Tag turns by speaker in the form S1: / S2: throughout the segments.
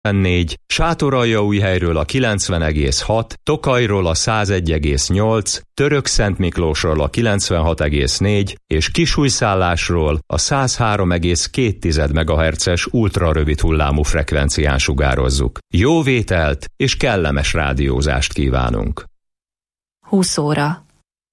S1: 4, Sátoraljaújhelyről a 90,6, Tokajról a 101,8, Törökszentmiklósról a 96,4 és Kisújszállásról a 103,2 MHz-es ultrarövid hullámú frekvencián sugározzuk. Jó vételt és kellemes rádiózást kívánunk!
S2: 20 óra.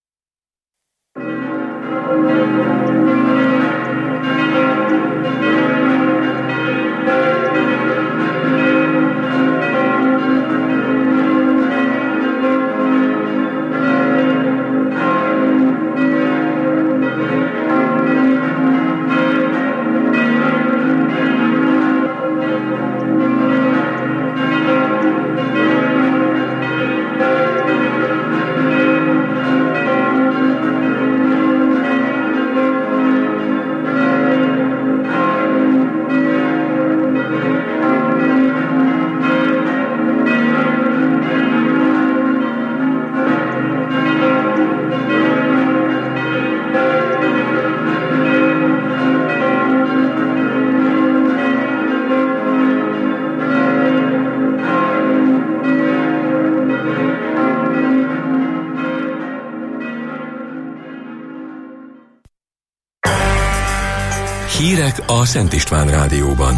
S3: Hírek a Szent István Rádióban.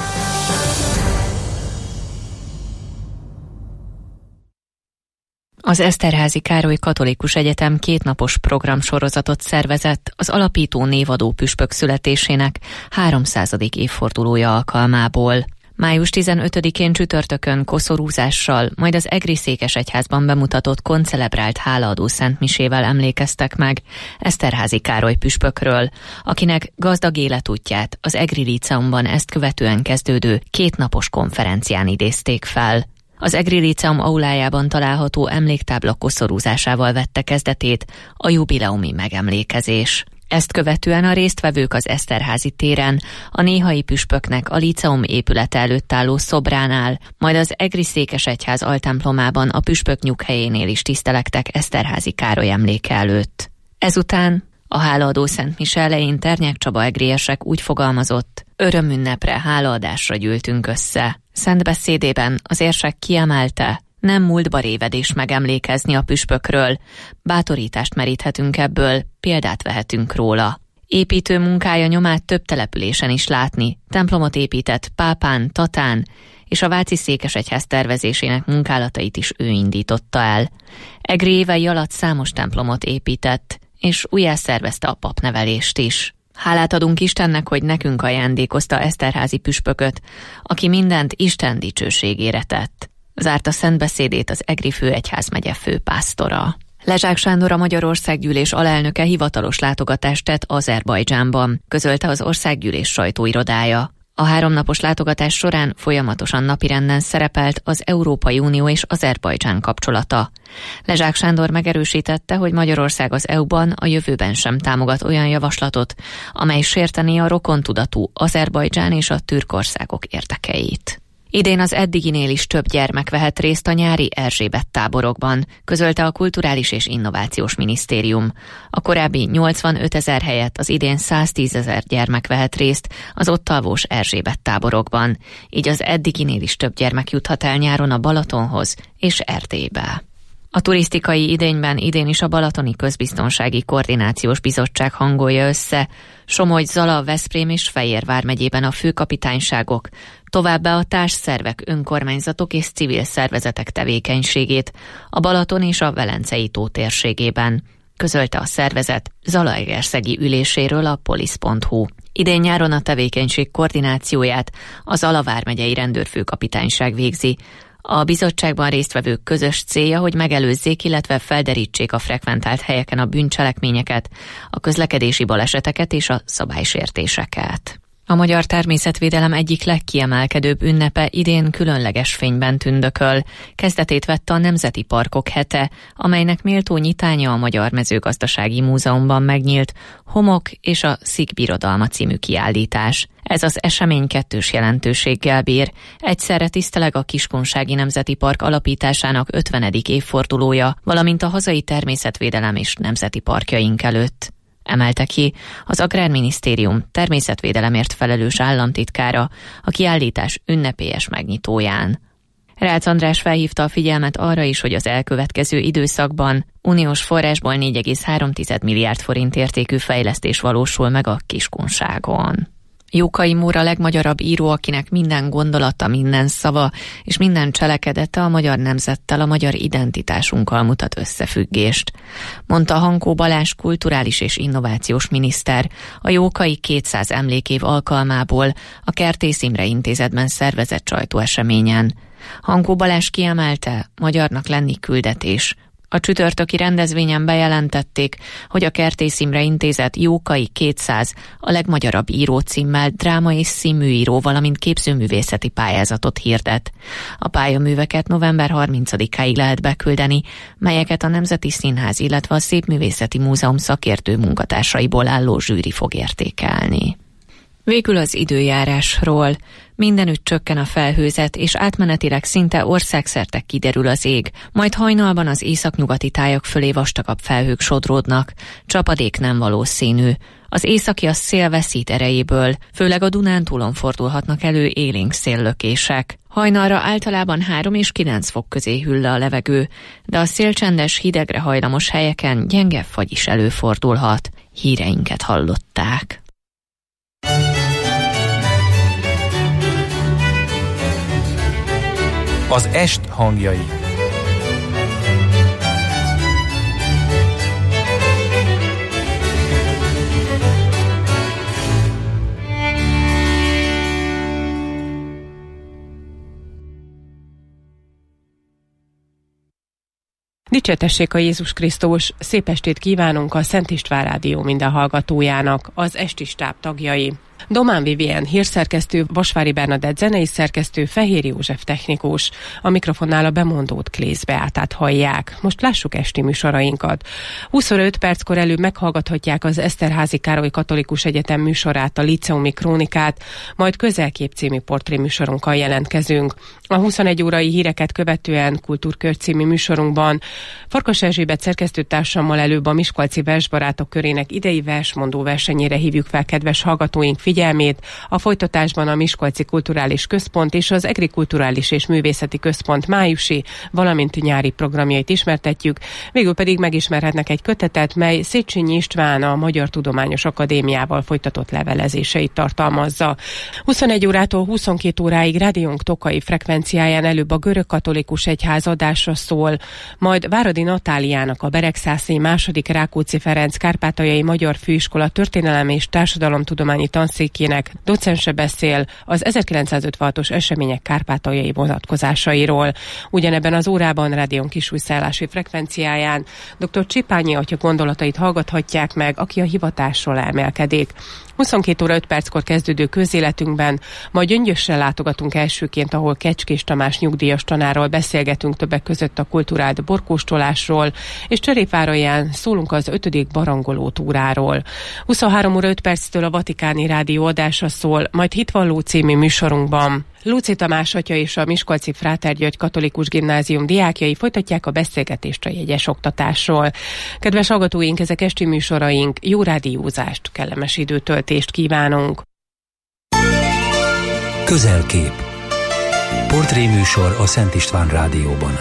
S2: Az Eszterházy Károly Katolikus Egyetem 2 napos programsorozatot szervezett az alapító névadó püspök születésének 300. évfordulója alkalmából. Május 15-én csütörtökön koszorúzással, majd az egri székesegyházban bemutatott koncelebrált hálaadó szentmisével emlékeztek meg Eszterházy Károly püspökről, akinek gazdag életútját az egri líceumban ezt követően kezdődő 2 napos konferencián idézték fel. Az egri líceum aulájában található emléktábla koszorúzásával vette kezdetét a jubileumi megemlékezés. Ezt követően a résztvevők az Eszterházy téren, a néhai püspöknek a líceum épülete előtt álló szobránál, majd az egri székesegyház altemplomában a püspök nyughelyénél is tisztelektek Eszterházy Károly emléke előtt. Ezután a hálaadó szentmise elején Ternyák Csaba egriesek úgy fogalmazott: örömünnepre, hálaadásra gyűltünk össze. Szent beszédében az érsek kiemelte, nem múltba révedés megemlékezni a püspökről, bátorítást meríthetünk ebből, példát vehetünk róla. Építő munkája nyomát több településen is látni, templomot épített Pápán, Tatán, és a váci székesegyház tervezésének munkálatait is ő indította el. Egri évei alatt számos templomot épített, és újjászervezte a papnevelést is. Hálát adunk Istennek, hogy nekünk ajándékozta Eszterházy püspököt, aki mindent Isten dicsőségére tett. Zárta szentbeszédét az Egri főegyházmegye főpásztora. Lezsák Sándor, a Magyar Országgyűlés alelnöke hivatalos látogatást tett Azerbajdzsánban, közölte az Országgyűlés sajtóirodája. A 3 napos látogatás során folyamatosan napirenden szerepelt az Európai Unió és Azerbajdzsán kapcsolata. Lezsák Sándor megerősítette, hogy Magyarország az EU-ban a jövőben sem támogat olyan javaslatot, amely sértené a rokontudatú Azerbajdzsán és a türk országok érdekeit. Idén az eddiginél is több gyermek vehet részt a nyári Erzsébet táborokban, közölte a Kulturális és Innovációs Minisztérium. A korábbi 85 000 helyett az idén 110 000 gyermek vehet részt az ott alvós Erzsébet táborokban, így az eddiginél is több gyermek juthat el nyáron a Balatonhoz és Erdélybe. A turisztikai idényben idén is a Balatoni Közbiztonsági Koordinációs Bizottság hangolja össze Somogy, Zala, Veszprém és Fejér vármegyében a főkapitányságok, továbbá a társszervek, önkormányzatok és civil szervezetek tevékenységét a Balaton és a Velencei tó térségében, közölte a szervezet zalaegerszegi üléséről a polisz.hu. Idén nyáron a tevékenység koordinációját az Zala vármegyei rendőrfőkapitányság végzi. A bizottságban résztvevők közös célja, hogy megelőzzék, illetve felderítsék a frekventált helyeken a bűncselekményeket, a közlekedési baleseteket és a szabálysértéseket. A magyar természetvédelem egyik legkiemelkedőbb ünnepe idén különleges fényben tündököl. Kezdetét vette a Nemzeti Parkok hete, amelynek méltó nyitánya a Magyar Mezőgazdasági Múzeumban megnyílt Homok és a Szik Birodalma című kiállítás. Ez az esemény kettős jelentőséggel bír. Egyszerre tiszteleg a Kiskunsági Nemzeti Park alapításának 50. évfordulója, valamint a hazai természetvédelem és nemzeti parkjaink előtt. emelte ki az Agrárminisztérium természetvédelemért felelős államtitkára a kiállítás ünnepélyes megnyitóján. Rácz András felhívta a figyelmet arra is, hogy az elkövetkező időszakban uniós forrásból 4,3 milliárd forint értékű fejlesztés valósul meg a Kiskunságon. Jókai Móra legmagyarabb író, akinek minden gondolata, minden szava és minden cselekedete a magyar nemzettel, a magyar identitásunkkal mutat összefüggést, mondta Hankó Balázs kulturális és innovációs miniszter a Jókai 200 emlékév alkalmából a Kertész Imre Intézetben szervezett sajtóeseményen. Hankó Balázs kiemelte, magyarnak lenni küldetés. A csütörtöki rendezvényen bejelentették, hogy a Kertész Imre Intézet Jókai 200 a legmagyarabb író címmel dráma és színműíró, valamint képzőművészeti pályázatot hirdet. A pályaműveket november 30-áig lehet beküldeni, melyeket a Nemzeti Színház, illetve a Szépművészeti Múzeum szakértő munkatársaiból álló zsűri fog értékelni. Végül az időjárásról. Mindenütt csökken a felhőzet, és átmenetileg szinte országszerte kiderül az ég, majd hajnalban az északnyugati tájak fölé vastagabb felhők sodródnak, csapadék nem valószínű. Az északi szél veszít erejéből, főleg a Dunántúlon fordulhatnak elő élénk széllökések. Hajnalra általában 3 és 9 fok közé hűl le a levegő, de a szélcsendes, hidegre hajlamos helyeken gyenge fagy is előfordulhat. Híreinket hallották.
S4: Az est hangjai.
S5: Dicsértessék a Jézus Krisztus! Szép estét kívánunk a Szent István Rádió minden hallgatójának, az esti stáb tagjai. Domán Vivien hírszerkesztő, Vasvári Bernadett zenei szerkesztő, Fehér József technikus. A mikrofonnál a bemondót Klész Beátát hallják. Most lássuk esti műsorainkat. 25 perckor előbb meghallgathatják az Eszterházy Károly Katolikus Egyetem műsorát, a Líceumi Krónikát, majd Közelkép című portré műsorunkkal jelentkezünk. A 21 órai híreket követően Kultúrkör című műsorunkban Farkas Erzsébet szerkesztőtársammal előbb a Miskolci Versbarátok körének idei versmondó versenyére hívjuk fel kedves hallgatóink figyelmét, a folytatásban a Miskolci Kulturális Központ és az Egri Kulturális és Művészeti Központ májusi, valamint nyári programjait ismertetjük, végül pedig megismerhetnek egy kötetet, mely Széchenyi István a Magyar Tudományos Akadémiával folytatott levelezéseit tartalmazza. 21 órától 22 óráig rádiónk Tokai frekvenciáján előbb a Görög Katolikus Egyház adásra szól, majd Váradi Natáliának, a Beregszászi II. Rákóczi Ferenc Kárpátaljai Magyar Főiskola Történelem és Társadalomtudományi tanszékének docense beszél az 1956-os események kárpátaljai vonatkozásairól. Ugyanebben az órában rádión kisújszállási frekvenciáján dr. Csipányi atya gondolatait hallgathatják meg, aki a hivatásról elmélkedik. 22 óra 5 perckor kezdődő közéletünkben majd Gyöngyösre látogatunk elsőként, ahol Kecskés Tamás nyugdíjas tanárral beszélgetünk többek között a kulturált borkóstolásról, és Cserépváralján szólunk az 5. barangoló túráról. 23 óra 5 perctől a Vatikáni Rádió adása szól, majd Hitvalló című műsorunkban Lóczy Tamás atya és a Miskolci Fráter György Katolikus Gimnázium diákjai folytatják a beszélgetést a jegyes oktatásról. Kedves hallgatóink, ezek esti műsoraink, jó rádiózást, kellemes időtöltést kívánunk!
S3: Közelkép. Portréműsor a Szent István Rádióban.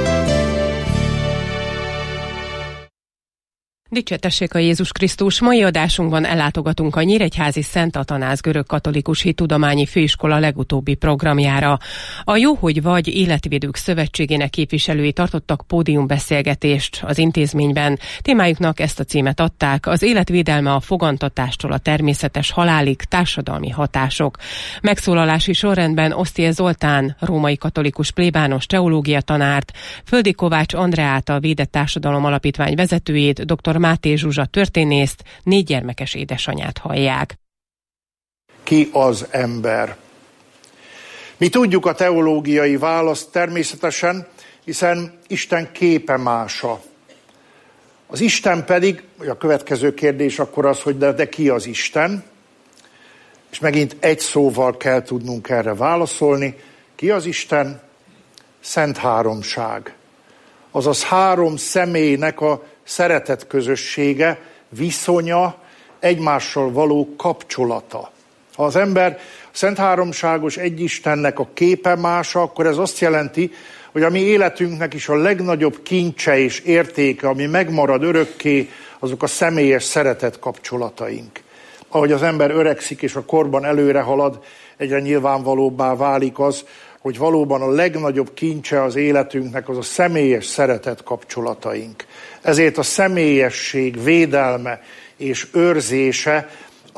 S5: Dicsértessék a Jézus Krisztus! Mai adásunkban ellátogatunk a Nyíregyházi Szent Atanázs Görögkatolikus Hittudományi Főiskola legutóbbi programjára. A Jó, hogy vagy Életvédők Szövetségének képviselői tartottak pódiumbeszélgetést az intézményben. Témájuknak ezt a címet adták: az életvédelme a fogantatástól a természetes halálig, társadalmi hatások. Megszólalási sorrendben Osztie Zoltán, római katolikus plébános teológia tanárt, Földi Kovács Andreát, a Védett Társadalom Alapítvány vezetőjét, dr. Máté Zsuzsa történészt, 4 gyermekes édesanyját hallják.
S6: Ki az ember? Mi tudjuk a teológiai választ természetesen, hiszen Isten képe mása. Az Isten pedig, a következő kérdés akkor az, hogy de ki az Isten? És megint egy szóval kell tudnunk erre válaszolni. Ki az Isten? Szent Háromság. Azaz 3 személynek a szeretet közössége, viszonya, egymással való kapcsolata. Ha az ember Szent Háromságos Egyistennek a képe mása, akkor ez azt jelenti, hogy a mi életünknek is a legnagyobb kincse és értéke, ami megmarad örökké, azok a személyes szeretet kapcsolataink. Ahogy az ember öregszik és a korban előre halad, egyre nyilvánvalóbbá válik az, hogy valóban a legnagyobb kincse az életünknek az a személyes szeretet kapcsolataink. Ezért a személyesség védelme és őrzése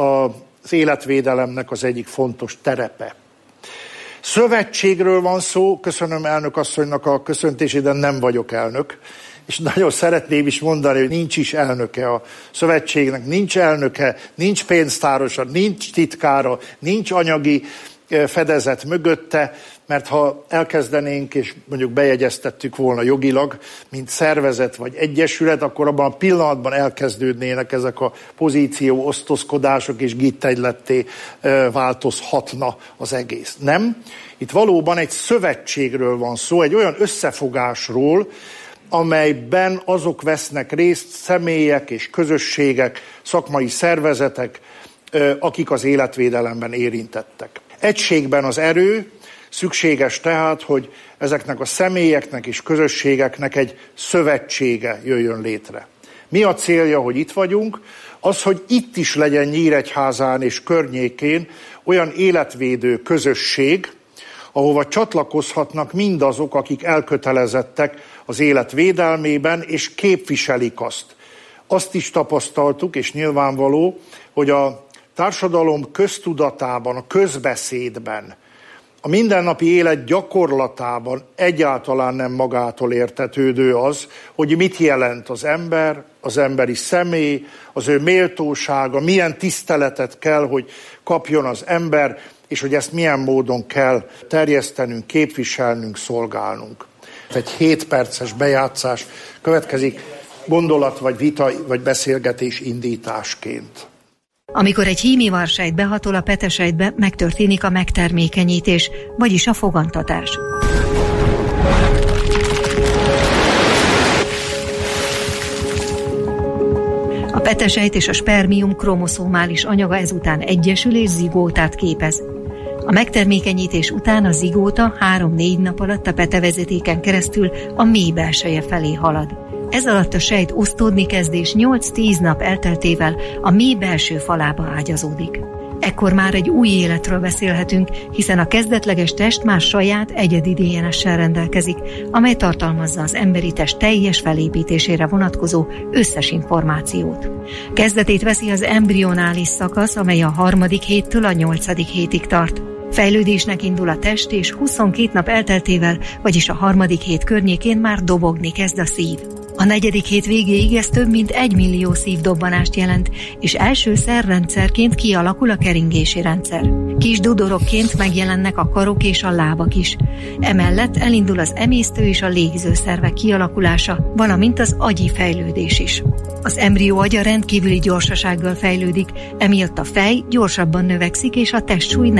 S6: az életvédelemnek az egyik fontos terepe. Szövetségről van szó, köszönöm elnök asszonynak a köszöntését, de nem vagyok elnök. És nagyon szeretném is mondani, hogy nincs is elnöke a szövetségnek, nincs elnöke, nincs pénztárosa, nincs titkára, nincs anyagi fedezet mögötte, mert ha elkezdenénk, és mondjuk bejegyeztettük volna jogilag, mint szervezet vagy egyesület, akkor abban a pillanatban elkezdődnének ezek a pozíció osztozkodások, és gittegyletté változhatna az egész. Nem? Itt valóban egy szövetségről van szó, egy olyan összefogásról, amelyben azok vesznek részt, személyek és közösségek, szakmai szervezetek, akik az életvédelemben érintettek. Egységben az erő, szükséges tehát, hogy ezeknek a személyeknek és közösségeknek egy szövetsége jöjjön létre. Mi a célja, hogy itt vagyunk? Az, hogy itt is legyen Nyíregyházán és környékén olyan életvédő közösség, ahova csatlakozhatnak mindazok, akik elkötelezettek az élet védelmében, és képviselik azt. Azt is tapasztaltuk, és nyilvánvaló, hogy a társadalom köztudatában, a közbeszédben, a mindennapi élet gyakorlatában egyáltalán nem magától értetődő az, hogy mit jelent az ember, az emberi személy, az ő méltósága, milyen tiszteletet kell, hogy kapjon az ember, és hogy ezt milyen módon kell terjesztenünk, képviselnünk, szolgálnunk. Egy 7 perces bejátszás következik gondolat, vagy vita, vagy beszélgetés indításként.
S4: Amikor egy hímivarsejt behatol a petesejtbe, megtörténik a megtermékenyítés, vagyis a fogantatás. A petesejt és a spermium kromoszómális anyaga ezután egyesül és zigótát képez. A megtermékenyítés után a zigóta 3-4 nap alatt a petevezetéken keresztül a mély belseje felé halad. Ez alatt a sejt osztódni kezd, és 8-10 nap elteltével a mély belső falába ágyazódik. Ekkor már egy új életről beszélhetünk, hiszen a kezdetleges test már saját egyedi DNS-sel rendelkezik, amely tartalmazza az emberi test teljes felépítésére vonatkozó összes információt. Kezdetét veszi az embrionális szakasz, amely a 3. héttől a 8. hétig tart. Fejlődésnek indul a test, és 22 nap elteltével, vagyis a 3. hét környékén már dobogni kezd a szív. A 4. hét végéig ez több mint 1 millió szívdobbanást jelent, és első szerrendszerként kialakul a keringési rendszer. Kis dudorokként megjelennek a karok és a lábak is. Emellett elindul az emésztő és a légzőszervek kialakulása, valamint az agyi fejlődés is. Az embrió agya rendkívüli gyorsasággal fejlődik, emiatt a fej gyorsabban növekszik, és a testsúly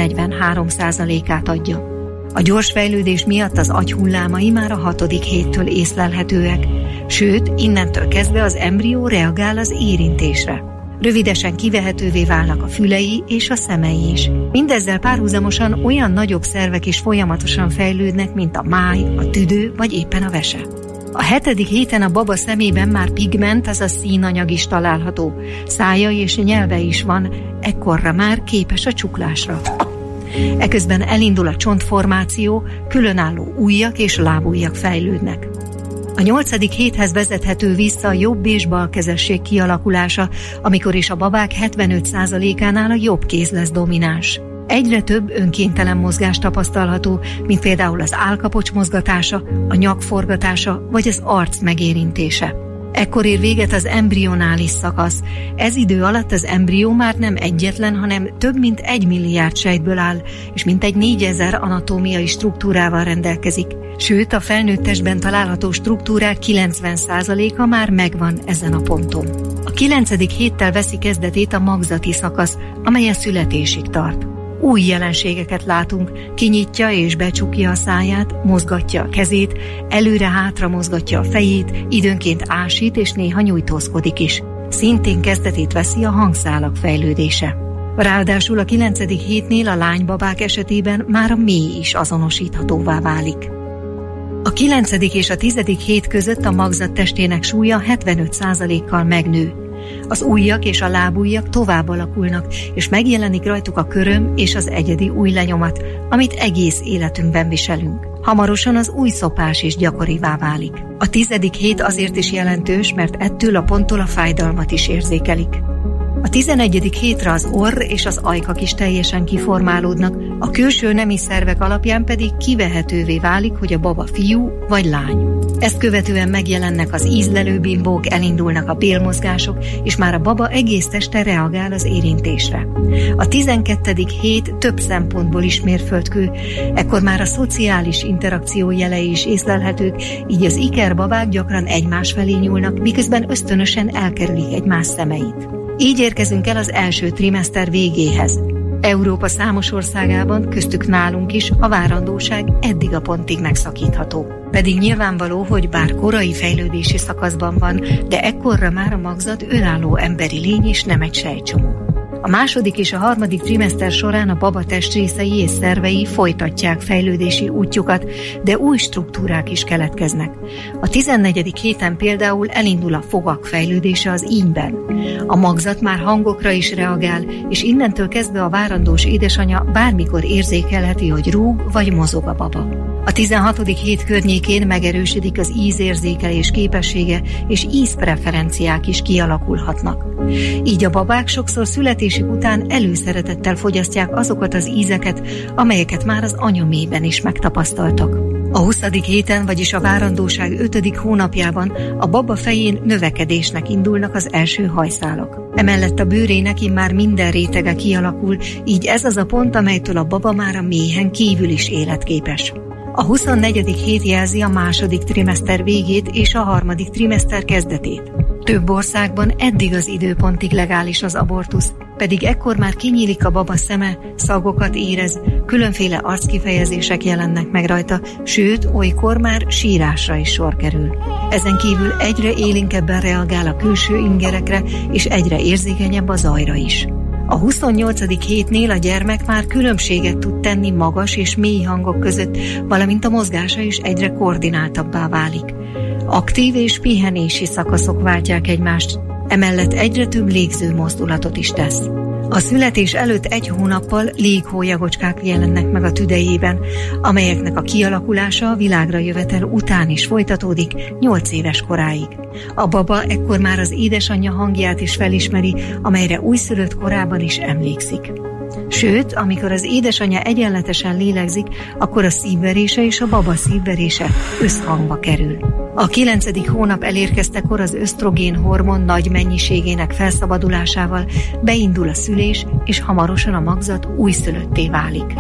S4: 43%-át adja. A gyors fejlődés miatt az agy hullámai már a 6. héttől észlelhetőek, sőt, innentől kezdve az embrió reagál az érintésre. Rövidesen kivehetővé válnak a fülei és a szemei is. Mindezzel párhuzamosan olyan nagyobb szervek is folyamatosan fejlődnek, mint a máj, a tüdő vagy éppen a vese. A 7. héten a baba szemében már pigment, azaz színanyag is található. Szája és nyelve is van, ekkorra már képes a csuklásra. Eközben elindul a csontformáció, különálló ujjak és lábujjak fejlődnek. A 8. héthez vezethető vissza a jobb és bal kezesség kialakulása, amikor is a babák 75%-ánál a jobb kéz lesz domináns. Egyre több önkéntelen mozgás tapasztalható, mint például az állkapocs mozgatása, a nyak forgatása vagy az arc megérintése. Ekkor ér véget az embrionális szakasz. Ez idő alatt az embrió már nem egyetlen, hanem több mint 1 milliárd sejtből áll, és mintegy 4000 anatómiai struktúrával rendelkezik. Sőt, a felnőtt testben található struktúrák 90%-a már megvan ezen a ponton. A 9. héttel veszi kezdetét a magzati szakasz, amely a születésig tart. Új jelenségeket látunk, kinyitja és becsukja a száját, mozgatja a kezét, előre-hátra mozgatja a fejét, időnként ásít és néha nyújtózkodik is. Szintén kezdetét veszi a hangszálak fejlődése. Ráadásul a 9. hétnél a lánybabák esetében már a méh is azonosíthatóvá válik. A 9. és a 10. hét között a magzat testének súlya 75%-kal megnő. Az ujjak és a lábujjak tovább alakulnak, és megjelenik rajtuk a köröm és az egyedi ujjlenyomat, amit egész életünkben viselünk. Hamarosan az ujjszopás is gyakorivá válik. A 10. hét azért is jelentős, mert ettől a ponttól a fájdalmat is érzékelik. A 11. hétre az orr és az ajkak is teljesen kiformálódnak, a külső nemi szervek alapján pedig kivehetővé válik, hogy a baba fiú vagy lány. Ezt követően megjelennek az ízlelő bimbók, elindulnak a bélmozgások, és már a baba egész teste reagál az érintésre. A 12. hét több szempontból is mérföldkő, ekkor már a szociális interakció jelei is észlelhetők, így az ikerbabák gyakran egymás felé nyúlnak, miközben ösztönösen elkerülik egymás szemeit. Így érkezünk el az első trimester végéhez. Európa számos országában, köztük nálunk is a várandóság eddig a pontig megszakítható. Pedig nyilvánvaló, hogy bár korai fejlődési szakaszban van, de ekkorra már a magzat önálló emberi lény és nem egy sejtcsomó. A második és a harmadik trimester során a baba testrészei és szervei folytatják fejlődési útjukat, de új struktúrák is keletkeznek. A 14. héten például elindul a fogak fejlődése az ínyben. A magzat már hangokra is reagál, és innentől kezdve a várandós édesanyja bármikor érzékelheti, hogy rúg vagy mozog a baba. A 16. hét környékén megerősödik az ízérzékelés képessége, és ízpreferenciák is kialakulhatnak. Így a babák sokszor születésük után előszeretettel fogyasztják azokat az ízeket, amelyeket már az anyaméhben is megtapasztaltak. A 20. héten, vagyis a várandóság 5. hónapjában a baba fején növekedésnek indulnak az első hajszálak. Emellett a bőrének immár minden rétege kialakul, így ez az a pont, amelytől a baba már a méhen kívül is életképes. A 24. hét jelzi a második trimester végét és a harmadik trimester kezdetét. Több országban eddig az időpontig legális az abortusz, pedig ekkor már kinyílik a baba szeme, szagokat érez, különféle arckifejezések jelennek meg rajta, sőt, olykor már sírásra is sor kerül. Ezen kívül egyre élénkebben reagál a külső ingerekre, és egyre érzékenyebb a zajra is. A 28. hétnél a gyermek már különbséget tud tenni magas és mély hangok között, valamint a mozgása is egyre koordináltabbá válik. Aktív és pihenési szakaszok váltják egymást, emellett egyre több légző mozdulatot is tesz. A születés előtt 1 hónappal léghólyagocskák jelennek meg a tüdejében, amelyeknek a kialakulása a világra jövetel után is folytatódik 8 éves koráig. A baba ekkor már az édesanyja hangját is felismeri, amelyre újszülött korában is emlékszik. Sőt, amikor az édesanyja egyenletesen lélegzik, akkor a szívverése és a baba szívverése összhangba kerül. A 9. hónap elérkeztekor az ösztrogén hormon nagy mennyiségének felszabadulásával beindul a szülés, és hamarosan a magzat újszülötté válik.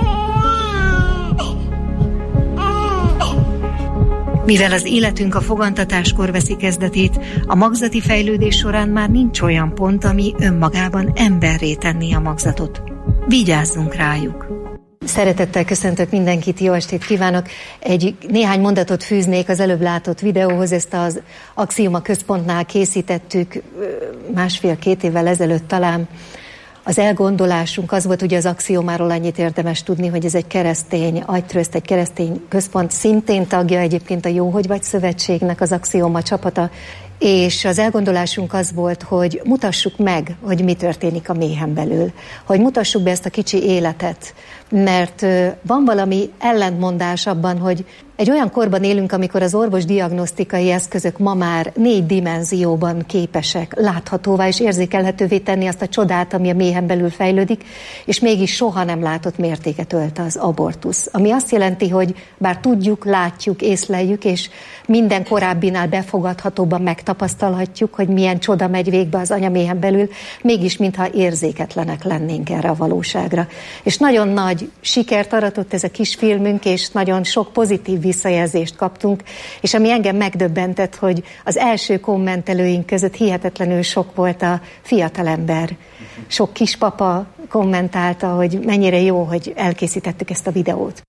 S4: Mivel az életünk a fogantatáskor veszi kezdetét, a magzati fejlődés során már nincs olyan pont, ami önmagában emberré tenné a magzatot. Vigyázzunk rájuk! Szeretettel köszöntök mindenkit, jó estét kívánok! Néhány mondatot fűznék az előbb látott videóhoz, ezt az Axioma központnál készítettük 1,5-2 évvel ezelőtt talán. Az elgondolásunk az volt, ugye az Axiomáról annyit érdemes tudni, hogy ez egy keresztény agytröszt, egy keresztény központ, szintén tagja egyébként a Jó, hogy vagy szövetségnek az Axioma csapata, és az elgondolásunk az volt, hogy mutassuk meg, hogy mi történik a méhen belül, hogy mutassuk be ezt a kicsi életet, mert van valami ellentmondás abban, hogy egy olyan korban élünk, amikor az orvosdiagnosztikai eszközök ma már 4 dimenzióban képesek láthatóvá és érzékelhetővé tenni azt a csodát, ami a méhen belül fejlődik, és mégis soha nem látott mértéket ölt az abortusz. Ami azt jelenti, hogy bár tudjuk, látjuk, észleljük, és minden korábbinál befogadhatóban megtapasztalhatjuk, hogy milyen csoda megy végbe az anyaméhen belül, mégis mintha érzéketlenek lennénk erre a valóságra. És nagyon nagy sikert aratott ez a kis filmünk, és nagyon sok pozitív visszajelzést kaptunk, és ami engem megdöbbentett, hogy az első kommentelőink között hihetetlenül sok volt a fiatalember. Sok kispapa kommentálta, hogy mennyire jó, hogy elkészítettük ezt a videót.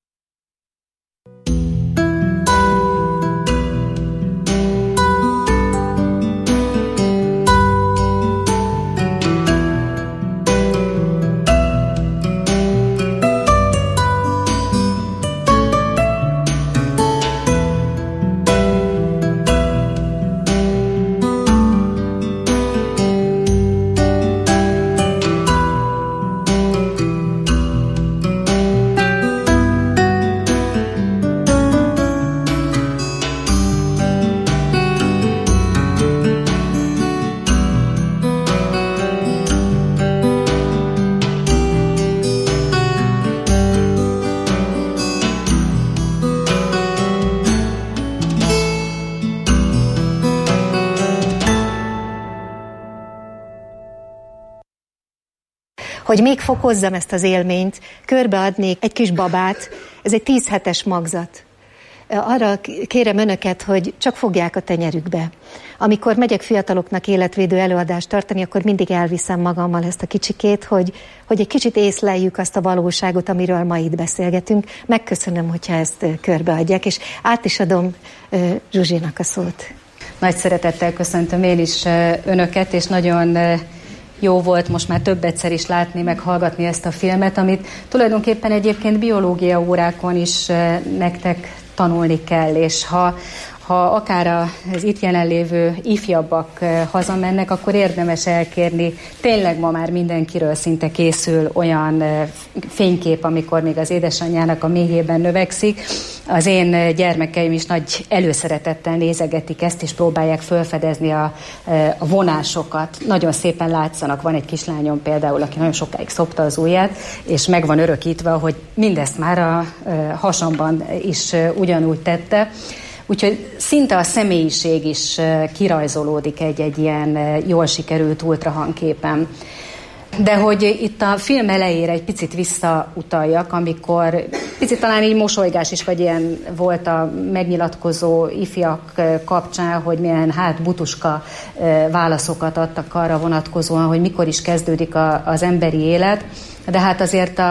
S4: Hogy még fokozzam ezt az élményt, körbeadnék egy kis babát, ez egy 10 hetes magzat. Arra kérem önöket, hogy csak fogják a tenyerükbe. Amikor megyek fiataloknak életvédő előadást tartani, akkor mindig elviszem magammal ezt a kicsikét, hogy egy kicsit észleljük azt a valóságot, amiről ma itt beszélgetünk. Megköszönöm, hogyha ezt körbeadják, és át is adom Zsuzsinak a szót.
S7: Nagy szeretettel köszöntöm én is önöket, és nagyon jó volt most már több egyszer is látni, meg hallgatni ezt a filmet, amit tulajdonképpen egyébként biológia órákon is nektek tanulni kell, és ha akár az itt jelenlévő ifjabbak hazamennek, akkor érdemes elkérni. Tényleg ma már mindenkiről szinte készül olyan fénykép, amikor még az édesanyjának a méhében növekszik. Az én gyermekeim is nagy előszeretettel nézegetik ezt, és próbálják felfedezni a vonásokat. Nagyon szépen látszanak. Van egy kislányom például, aki nagyon sokáig szopta az ujját, és meg van örökítve, hogy mindezt már a hasamban is ugyanúgy tette. Úgyhogy szinte a személyiség is kirajzolódik egy ilyen jól sikerült ultrahangképen. De hogy itt a film elejére egy picit visszautaljak, amikor picit talán így mosolygás is, vagy ilyen volt a megnyilatkozó ifjak kapcsán, hogy milyen butuska válaszokat adtak arra vonatkozóan, hogy mikor is kezdődik az emberi élet. De hát azért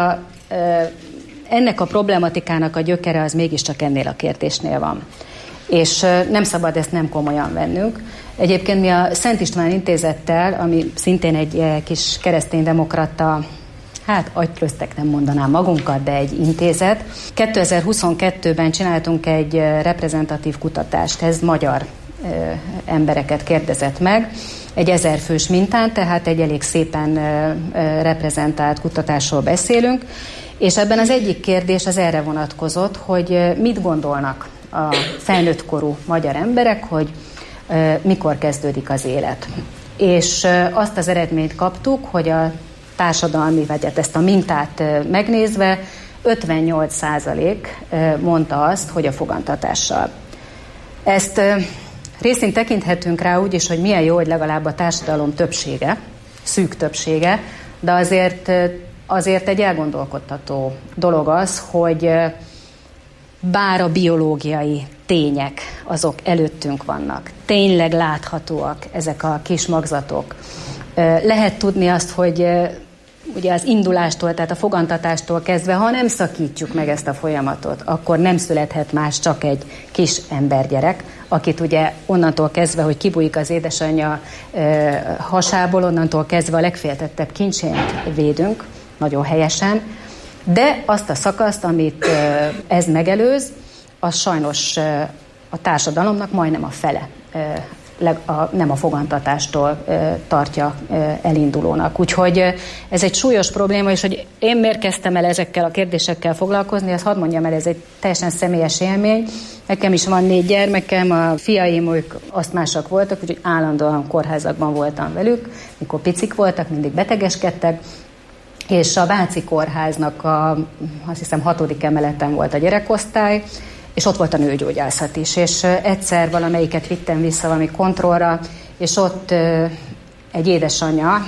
S7: ennek a problematikának a gyökere az mégiscsak ennél a kérdésnél van. És nem szabad ezt nem komolyan vennünk. Egyébként mi a Szent István Intézettel, ami szintén egy kis kereszténydemokrata, agytröztek nem mondanám magunkat, de egy intézet. 2022-ben csináltunk egy reprezentatív kutatást, ez magyar embereket kérdezett meg, egy 1000 fős mintán, tehát egy elég szépen reprezentált kutatásról beszélünk, és ebben az egyik kérdés az erre vonatkozott, hogy mit gondolnak a felnőtt korú magyar emberek, hogy mikor kezdődik az élet. És azt az eredményt kaptuk, hogy a társadalmi, vagy ezt a mintát megnézve 58% mondta azt, hogy a fogantatással. Ezt részint tekinthetünk rá úgy is, hogy milyen jó, hogy legalább a társadalom többsége, szűk többsége, de azért egy elgondolkodtató dolog az, hogy bár a biológiai tények azok előttünk vannak, tényleg láthatóak ezek a kis magzatok. Lehet tudni azt, hogy ugye az indulástól, tehát a fogantatástól kezdve, ha nem szakítjuk meg ezt a folyamatot, akkor nem születhet más, csak egy kis embergyerek, akit ugye onnantól kezdve, hogy kibújik az édesanyja hasából, onnantól kezdve a legféltettebb kincsét védünk, nagyon helyesen, de azt a szakaszt, amit ez megelőz, az sajnos a társadalomnak majdnem a fele nem a fogantatástól tartja elindulónak. Úgyhogy ez egy súlyos probléma, és hogy én miért kezdtem el ezekkel a kérdésekkel foglalkozni, azt hadd mondjam el, ez egy teljesen személyes élmény. Nekem is van 4 gyermekem, a fiaim, ők asztmásak voltak, úgyhogy állandóan kórházakban voltam velük, mikor picik voltak, mindig betegeskedtek, és a Váci kórháznak azt hiszem 6. emeleten volt a gyerekosztály, és ott volt a nőgyógyászat is, és egyszer valamelyiket vittem vissza valami kontrollra, és ott egy édesanyja,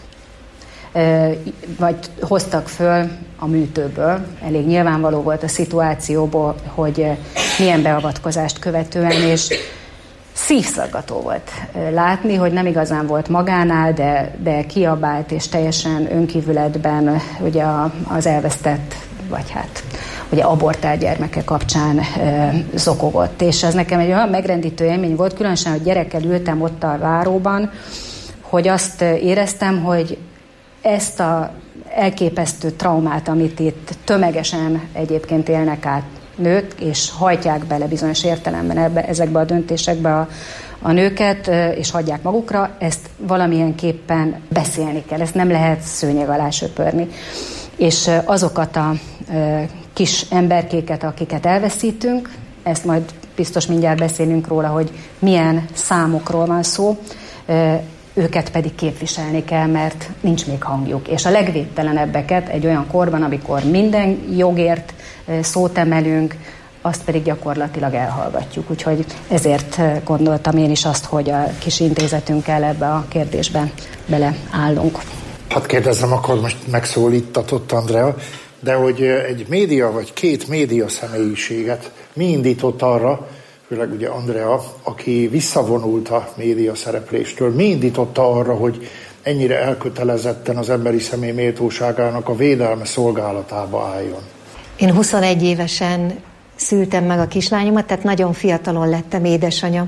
S7: vagy hoztak föl a műtőből, elég nyilvánvaló volt a szituációból, hogy milyen beavatkozást követően, és szívszaggató volt látni, hogy nem igazán volt magánál, de kiabált, és teljesen önkívületben ugye az elvesztett, vagy ugye abortált gyermeke kapcsán zokogott. És ez nekem egy olyan megrendítő élmény volt, különösen, hogy gyerekkel ültem ott a váróban, hogy azt éreztem, hogy ezt a elképesztő traumát, amit itt tömegesen egyébként élnek át nők, és hajtják bele bizonyos értelemben ezekbe a döntésekbe a nőket, és hagyják magukra, ezt valamilyenképpen beszélni kell, ezt nem lehet szőnyeg alá söpörni. És azokat a kis emberkéket, akiket elveszítünk, ezt majd biztos mindjárt beszélünk róla, hogy milyen számokról van szó, őket pedig képviselni kell, mert nincs még hangjuk. És a legvédtelenebbeket egy olyan korban, amikor minden jogért szót emelünk, azt pedig gyakorlatilag elhallgatjuk. Úgyhogy ezért gondoltam én is azt, hogy a kis intézetünkkel ebbe a kérdésbe beleállunk.
S6: Hadd kérdezzem, akkor most megszólítatott Andrea, de hogy egy média vagy két média személyiséget mi indított arra, főleg ugye Andrea, aki visszavonult a média szerepléstől, mi indította arra, hogy ennyire elkötelezetten az emberi személy méltóságának a védelme szolgálatába álljon?
S4: Én 21 évesen szültem meg a kislányomat, tehát nagyon fiatalon lettem édesanya.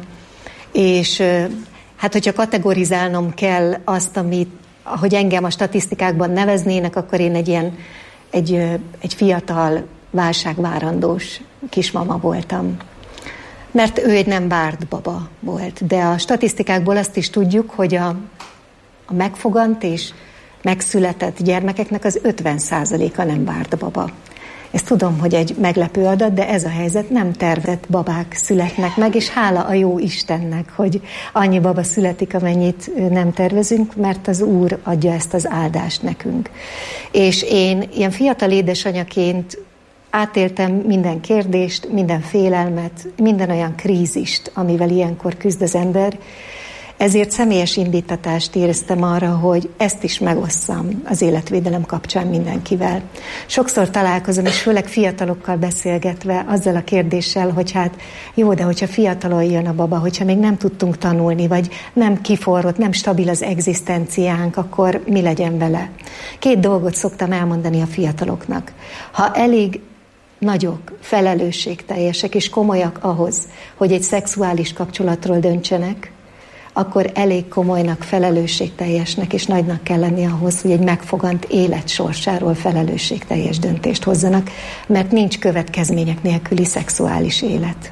S4: És hát, hogyha kategorizálnom kell azt, ahogy engem a statisztikákban neveznének, akkor én egy fiatal, válságvárandós kismama voltam. Mert ő egy nem várt baba volt. De a statisztikákból azt is tudjuk, hogy a megfogant és megszületett gyermekeknek az 50%-a nem várt baba. Ezt tudom, hogy egy meglepő adat, de ez a helyzet, nem tervett babák születnek meg, és hála a jó Istennek, hogy annyi baba születik, amennyit nem tervezünk, mert az Úr adja ezt az áldást nekünk. És én ilyen fiatal édesanyaként átéltem minden kérdést, minden félelmet, minden olyan krízist, amivel ilyenkor küzd az ember. Ezért személyes indítatást éreztem arra, hogy ezt is megosszam az életvédelem kapcsán mindenkivel. Sokszor találkozom, és főleg fiatalokkal beszélgetve azzal a kérdéssel, hogy hát jó, de hogyha fiatalon jön a baba, hogyha még nem tudtunk tanulni, vagy nem kiforrott, nem stabil az egzisztenciánk, akkor mi legyen vele? 2 dolgot szoktam elmondani a fiataloknak. Ha elég nagyok, felelősségteljesek és komolyak ahhoz, hogy egy szexuális kapcsolatról döntsenek, akkor elég komolynak, felelősségteljesnek és nagynak kell lenni ahhoz, hogy egy megfogant élet sorsáról felelősségteljes döntést hozzanak, mert nincs következmények nélküli szexuális élet.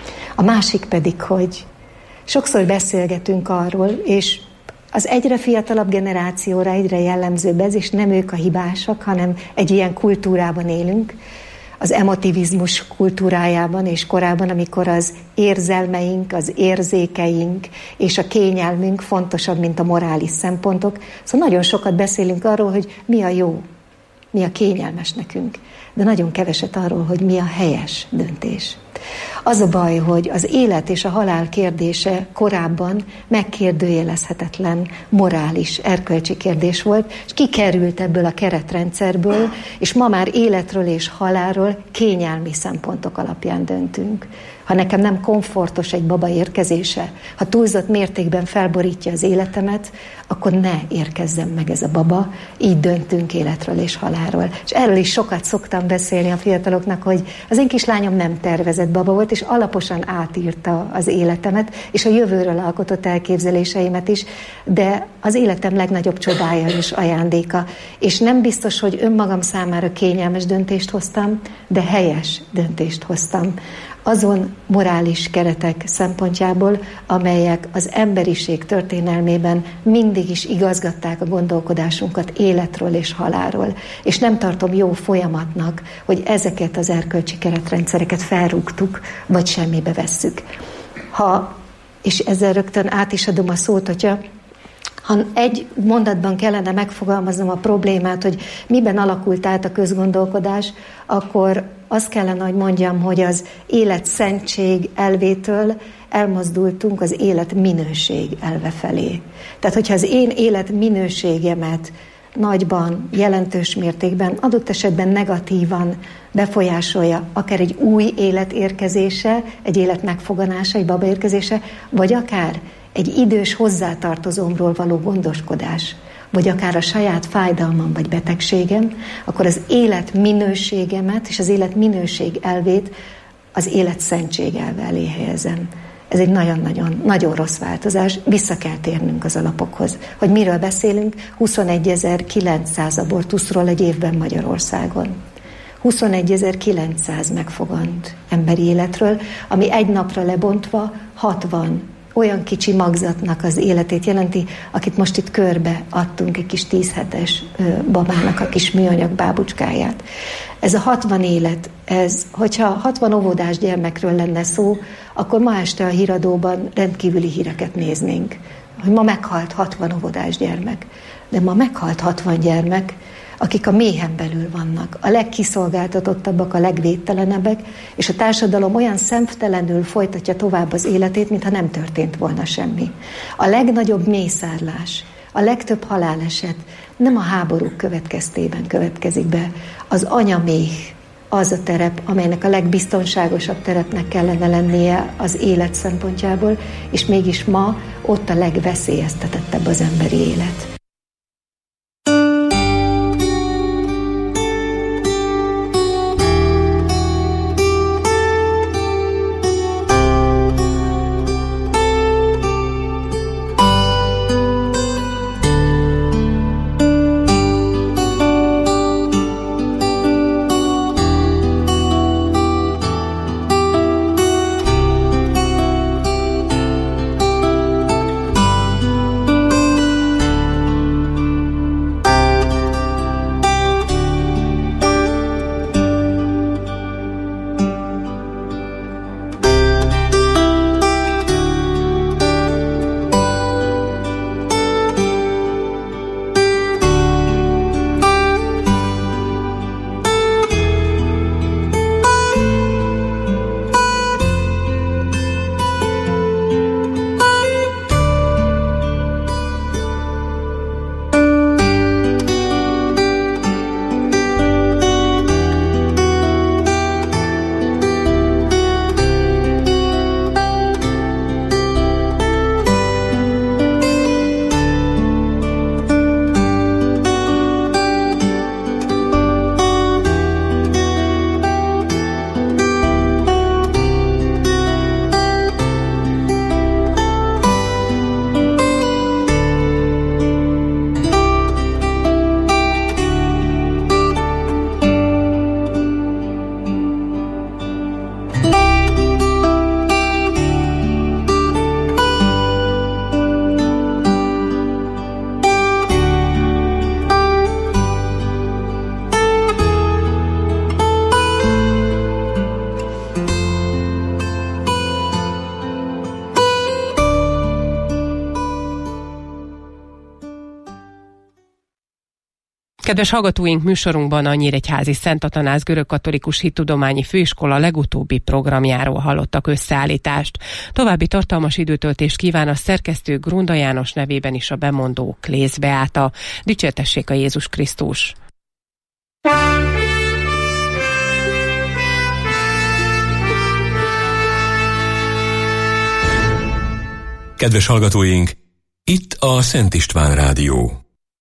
S4: A másik pedig, hogy sokszor beszélgetünk arról, és az egyre fiatalabb generációra egyre jellemzőbb ez, és nem ők a hibásak, hanem egy ilyen kultúrában élünk, az emotivizmus kultúrájában és korában, amikor az érzelmeink, az érzékeink és a kényelmünk fontosabb, mint a morális szempontok. Szóval nagyon sokat beszélünk arról, hogy mi a jó, mi a kényelmes nekünk, de nagyon keveset arról, hogy mi a helyes döntés. Az a baj, hogy az élet és a halál kérdése korábban megkérdőjelezhetetlen morális, erkölcsi kérdés volt, és kikerült ebből a keretrendszerből, és ma már életről és halálról kényelmi szempontok alapján döntünk. Ha nekem nem komfortos egy baba érkezése, ha túlzott mértékben felborítja az életemet, akkor ne érkezzen meg ez a baba, így döntünk életről és halálról. És erről is sokat szoktam beszélni a fiataloknak, hogy az én kislányom nem tervezett baba volt, és alaposan átírta az életemet, és a jövőről alkotott elképzeléseimet is, de az életem legnagyobb csodája és ajándéka. És nem biztos, hogy önmagam számára kényelmes döntést hoztam, de helyes döntést hoztam. Azon morális keretek szempontjából, amelyek az emberiség történelmében mindig is igazgatták a gondolkodásunkat életről és halálról. És nem tartom jó folyamatnak, hogy ezeket az erkölcsi keretrendszereket felrúgtuk, vagy semmibe vesszük. És ezzel rögtön át is adom a szót, hogyha ha egy mondatban kellene megfogalmaznom a problémát, hogy miben alakult át a közgondolkodás, akkor azt kellene, hogy mondjam, hogy az életszentség elvétől elmozdultunk az életminőség elve felé. Tehát, hogyha az én életminőségemet nagyban, jelentős mértékben, adott esetben negatívan befolyásolja akár egy új élet érkezése, egy élet megfoganása, egy baba érkezése, vagy akár egy idős hozzátartozómról való gondoskodás, vagy akár a saját fájdalmam vagy betegségem, akkor az életminőségemet és az életminőség elvét az életszentség elve elé helyezem. Ez egy nagyon rossz változás, vissza kell térnünk az alapokhoz. Hogy miről beszélünk? 21.900 abortuszról egy évben Magyarországon. 21.900 megfogant emberi életről, ami egy napra lebontva 60 olyan kicsi magzatnak az életét jelenti, akit most itt körbe adtunk egy kis 10 hetes babának a kis műanyag bábucskáját. Ez a 60 élet, hogyha 60 óvodás gyermekről lenne szó, akkor ma este a híradóban rendkívüli híreket néznénk, hogy ma meghalt 60 óvodás gyermek. De ma meghalt 60 gyermek, akik a méhen belül vannak, a legkiszolgáltatottabbak, a legvédtelenebbek, és a társadalom olyan szemtelenül folytatja tovább az életét, mintha nem történt volna semmi. A legnagyobb mészárlás, A legtöbb haláleset nem a háborúk következtében következik be. Az anyaméh az a terep, amelynek a legbiztonságosabb terepnek kellene lennie az élet szempontjából, és mégis ma ott a legveszélyeztetettebb az emberi élet.
S5: Kedves hallgatóink, műsorunkban a Nyíregyházi Szent Atanáz Görögkatolikus Hittudományi Főiskola legutóbbi programjáról hallottak összeállítást. További tartalmas időtöltést kíván a szerkesztő Grunda János, nevében is a bemondó Klész Beáta. Dicsértessék a Jézus Krisztus!
S3: Kedves hallgatóink, itt a Szent István Rádió.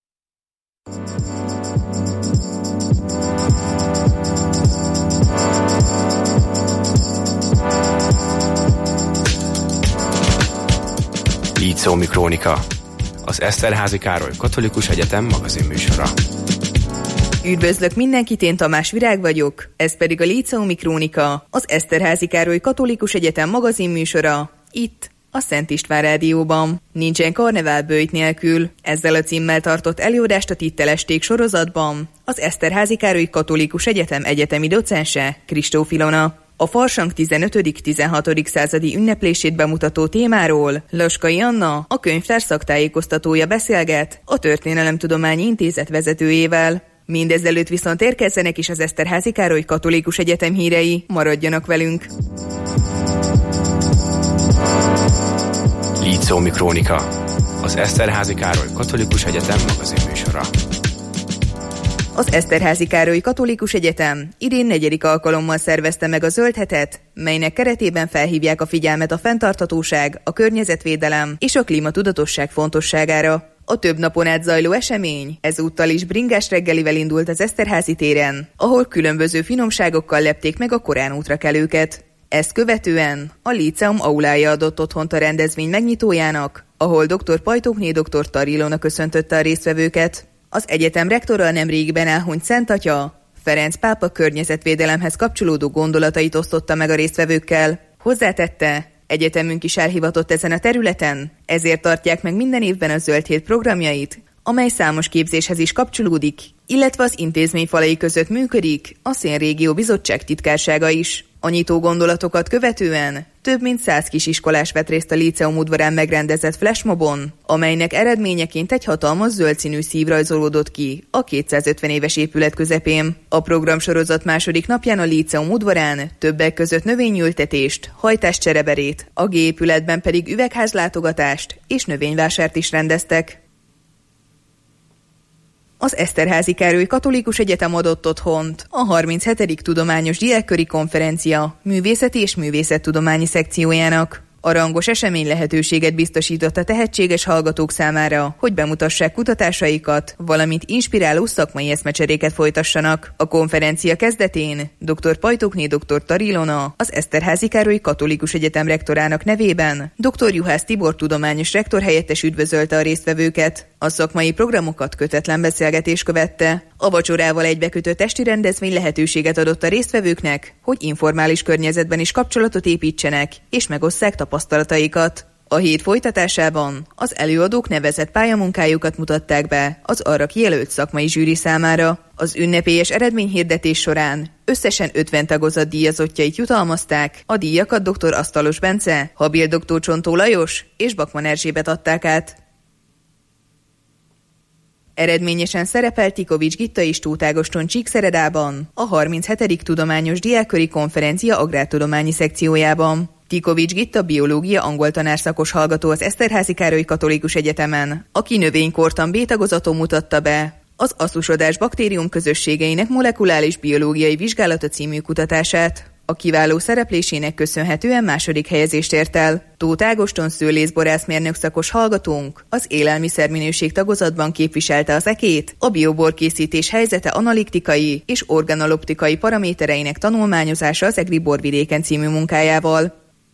S8: Líceumi Krónika, az Eszterházy Károly Katolikus Egyetem magazinműsora.
S9: Üdvözlök mindenkit, én Tamás Virág vagyok, ez pedig a Líceumi Krónika, az Eszterházy Károly Katolikus Egyetem magazinműsora, itt a Szent István Rádióban. Nincsen karnevál böjt nélkül. Ezzel a címmel tartott előadást a Tittelesték sorozatban az Eszterházy Károly Katolikus Egyetem egyetemi docense, Kristóf Ilona. A farsang 15.-16. századi ünneplését bemutató témáról Laskai Anna, a könyvtár szaktájékoztatója beszélget a Történelemtudományi Intézet vezetőjével. Mindezelőtt viszont érkezzenek is az Eszterházy Károly Katolikus Egyetem hírei. Maradjanak velünk!
S8: Líceumi Krónika, az Eszterházy Károly Katolikus Egyetem magazinműsora.
S9: Az Eszterházy Károly Katolikus Egyetem idén 4. alkalommal szervezte meg a Zöld Hetet, melynek keretében felhívják a figyelmet a fenntarthatóság, a környezetvédelem és a klímatudatosság fontosságára. A több napon át zajló esemény ezúttal is bringás reggelivel indult az Eszterházy téren, ahol különböző finomságokkal lepték meg a korán útrakelőket. Ezt követően a Líceum aulája adott otthont a rendezvény megnyitójának, ahol dr. Pajtókné dr. Tarilona köszöntötte a résztvevőket. Az egyetem rektora nemrégiben elhunyt Szent Atya, Ferenc pápa környezetvédelemhez kapcsolódó gondolatait osztotta meg a résztvevőkkel. Hozzátette, egyetemünk is elhivatott ezen a területen, ezért tartják meg minden évben a Zöld Hét programjait, amely számos képzéshez is kapcsolódik, illetve az intézmény falai között működik a Szénrégió Bizottság titkársága is. A nyitó gondolatokat követően több mint 100 kisiskolás vett részt a Líceum udvarán megrendezett flashmobon, amelynek eredményeként egy hatalmas zöld színű szív rajzolódott ki a 250 éves épület közepén. A programsorozat második napján a Líceum udvarán többek között növényültetést, hajtáscsereberét, a G épületben pedig üvegházlátogatást és növényvásárt is rendeztek. Az Eszterházy Károly Katolikus Egyetem adott otthont a 37. Tudományos Diákköri Konferencia művészeti és művészettudományi szekciójának. A rangos esemény lehetőséget biztosított a tehetséges hallgatók számára, hogy bemutassák kutatásaikat, valamint inspiráló szakmai eszmecseréket folytassanak. A konferencia kezdetén dr. Pajtókné dr. Tarilona, az Eszterházy Károly Katolikus Egyetem rektorának nevében dr. Juhász Tibor tudományos rektor helyettes üdvözölte a résztvevőket. A szakmai programokat kötetlen beszélgetés követte. A vacsorával egybekötött testi rendezvény lehetőséget adott a résztvevőknek, hogy informális környezetben is kapcsolatot építsenek és megosszák tapasztalataikat. A hét folytatásában az előadók nevezett pályamunkájukat mutatták be az arra kijelölt szakmai zsűri számára. Az ünnepélyes eredményhirdetés során összesen 50 tagozat díjazottjait jutalmazták, a díjakat dr. Asztalos Bence, Habil dr. Csontó Lajos és Bakman Erzsébet adták át. Eredményesen szerepelt Tikovics Gitta és Tóth Ágoston Csíkszeredában, a 37. Tudományos Diákköri Konferencia agrártudományi szekciójában. Tikovics Gitta biológia angol tanárszakos hallgató az Eszterházy Károly Katolikus Egyetemen, aki növénykortan B-tagozaton mutatta be az asszusodás baktérium közösségeinek molekuláris biológiai vizsgálata című kutatását. A kiváló szereplésének köszönhetően második helyezést ért el. Tóth Ágoston szőlészborászmérnök szakos hallgatónk az élelmiszerminőség tagozatban képviselte az ekét, a bioborkészítés helyzete analitikai és organoloptikai paramétereinek tanulmányozása az Egri borvidéken című munkájával.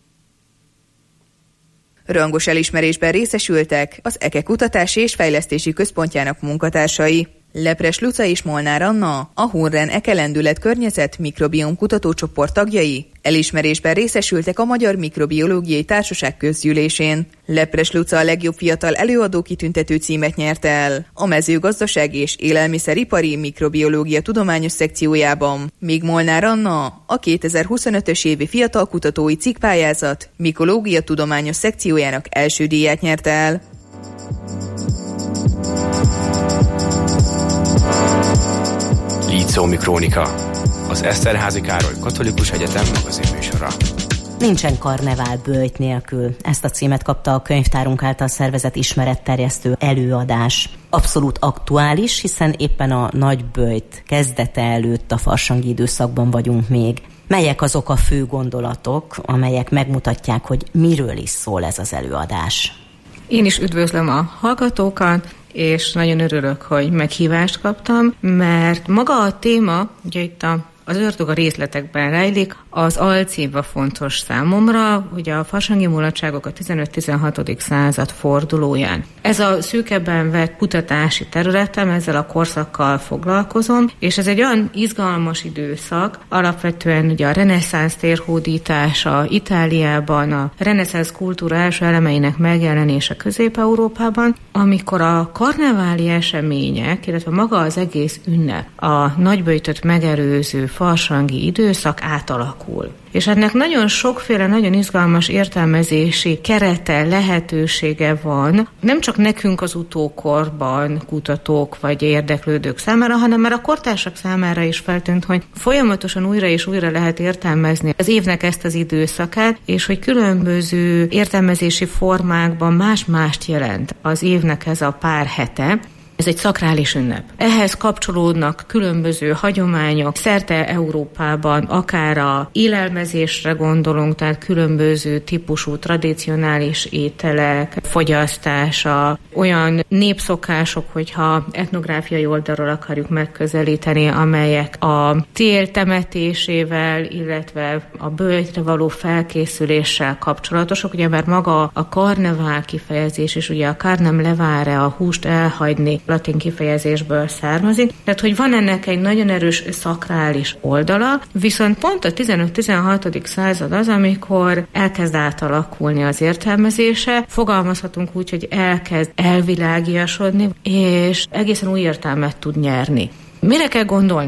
S9: Rangos elismerésben részesültek az EKE Kutatási és Fejlesztési Központjának munkatársai. Lepres Luca és Molnár Anna, a Hunren EKE Lendület Környezet Mikrobiom Kutatócsoport tagjai elismerésben részesültek a Magyar Mikrobiológiai Társaság közgyűlésén. Lepres Luca a legjobb fiatal előadó kitüntető címet nyerte el a mezőgazdasági és élelmiszeripari mikrobiológia tudományos szekciójában, míg Molnár Anna a 2025-ös évi fiatal kutatói cikkpályázat mikológia tudományos szekciójának első díját nyerte el.
S8: Lícó Mikrónika, az Eszterházy Károly Katolikus Egyetem magazinműsora.
S10: Nincsen karnevál böjt nélkül. Ezt a címet kapta a könyvtárunk által szervezett ismeretterjesztő előadás. Abszolút aktuális, hiszen éppen a nagy böjt kezdete előtt a farsangi időszakban vagyunk még. Melyek azok a fő gondolatok, amelyek megmutatják, hogy miről is szól ez az előadás?
S11: Én is üdvözlöm a hallgatókat, és nagyon örülök, hogy meghívást kaptam, mert maga a téma, ugye itt az ördög a részletekben rejlik, az alcímba fontos számomra, hogy a farsangi mulatságok a 15-16. század fordulóján. Ez a szűkebben vett kutatási területem, ezzel a korszakkal foglalkozom, és ez egy olyan izgalmas időszak, alapvetően ugye a reneszánsz térhódítása Itáliában, a reneszánsz kultúra első elemeinek megjelenése Közép-Európában, amikor a karneváli események, illetve maga az egész ünnep, a nagyböjtöt megelőző farsangi időszak átalakul. És ennek nagyon sokféle, nagyon izgalmas értelmezési kerete, lehetősége van, nem csak nekünk az utókorban kutatók vagy érdeklődők számára, hanem már a kortársak számára is feltűnt, hogy folyamatosan újra és újra lehet értelmezni az évnek ezt az időszakát, és hogy különböző értelmezési formákban más-mást jelent az évnek ez a pár hete. Ez egy szakrális ünnep. Ehhez kapcsolódnak különböző hagyományok, szerte Európában, akár a élelmezésre gondolunk, tehát különböző típusú tradicionális ételek fogyasztása, olyan népszokások, hogyha etnográfiai oldalról akarjuk megközelíteni, amelyek a tél temetésével, illetve a böjtre való felkészüléssel kapcsolatosak. Ugye már maga a karnevál kifejezés, és ugye a carnem levare, a húst elhagyni, latin kifejezésből származik. Tehát, hogy van ennek egy nagyon erős szakrális oldala, viszont pont a 15-16. század az, amikor elkezd átalakulni az értelmezése, fogalmazhatunk úgy, hogy elkezd elvilágiasodni, és egészen új értelmet tud nyerni. Mire kell gondolni?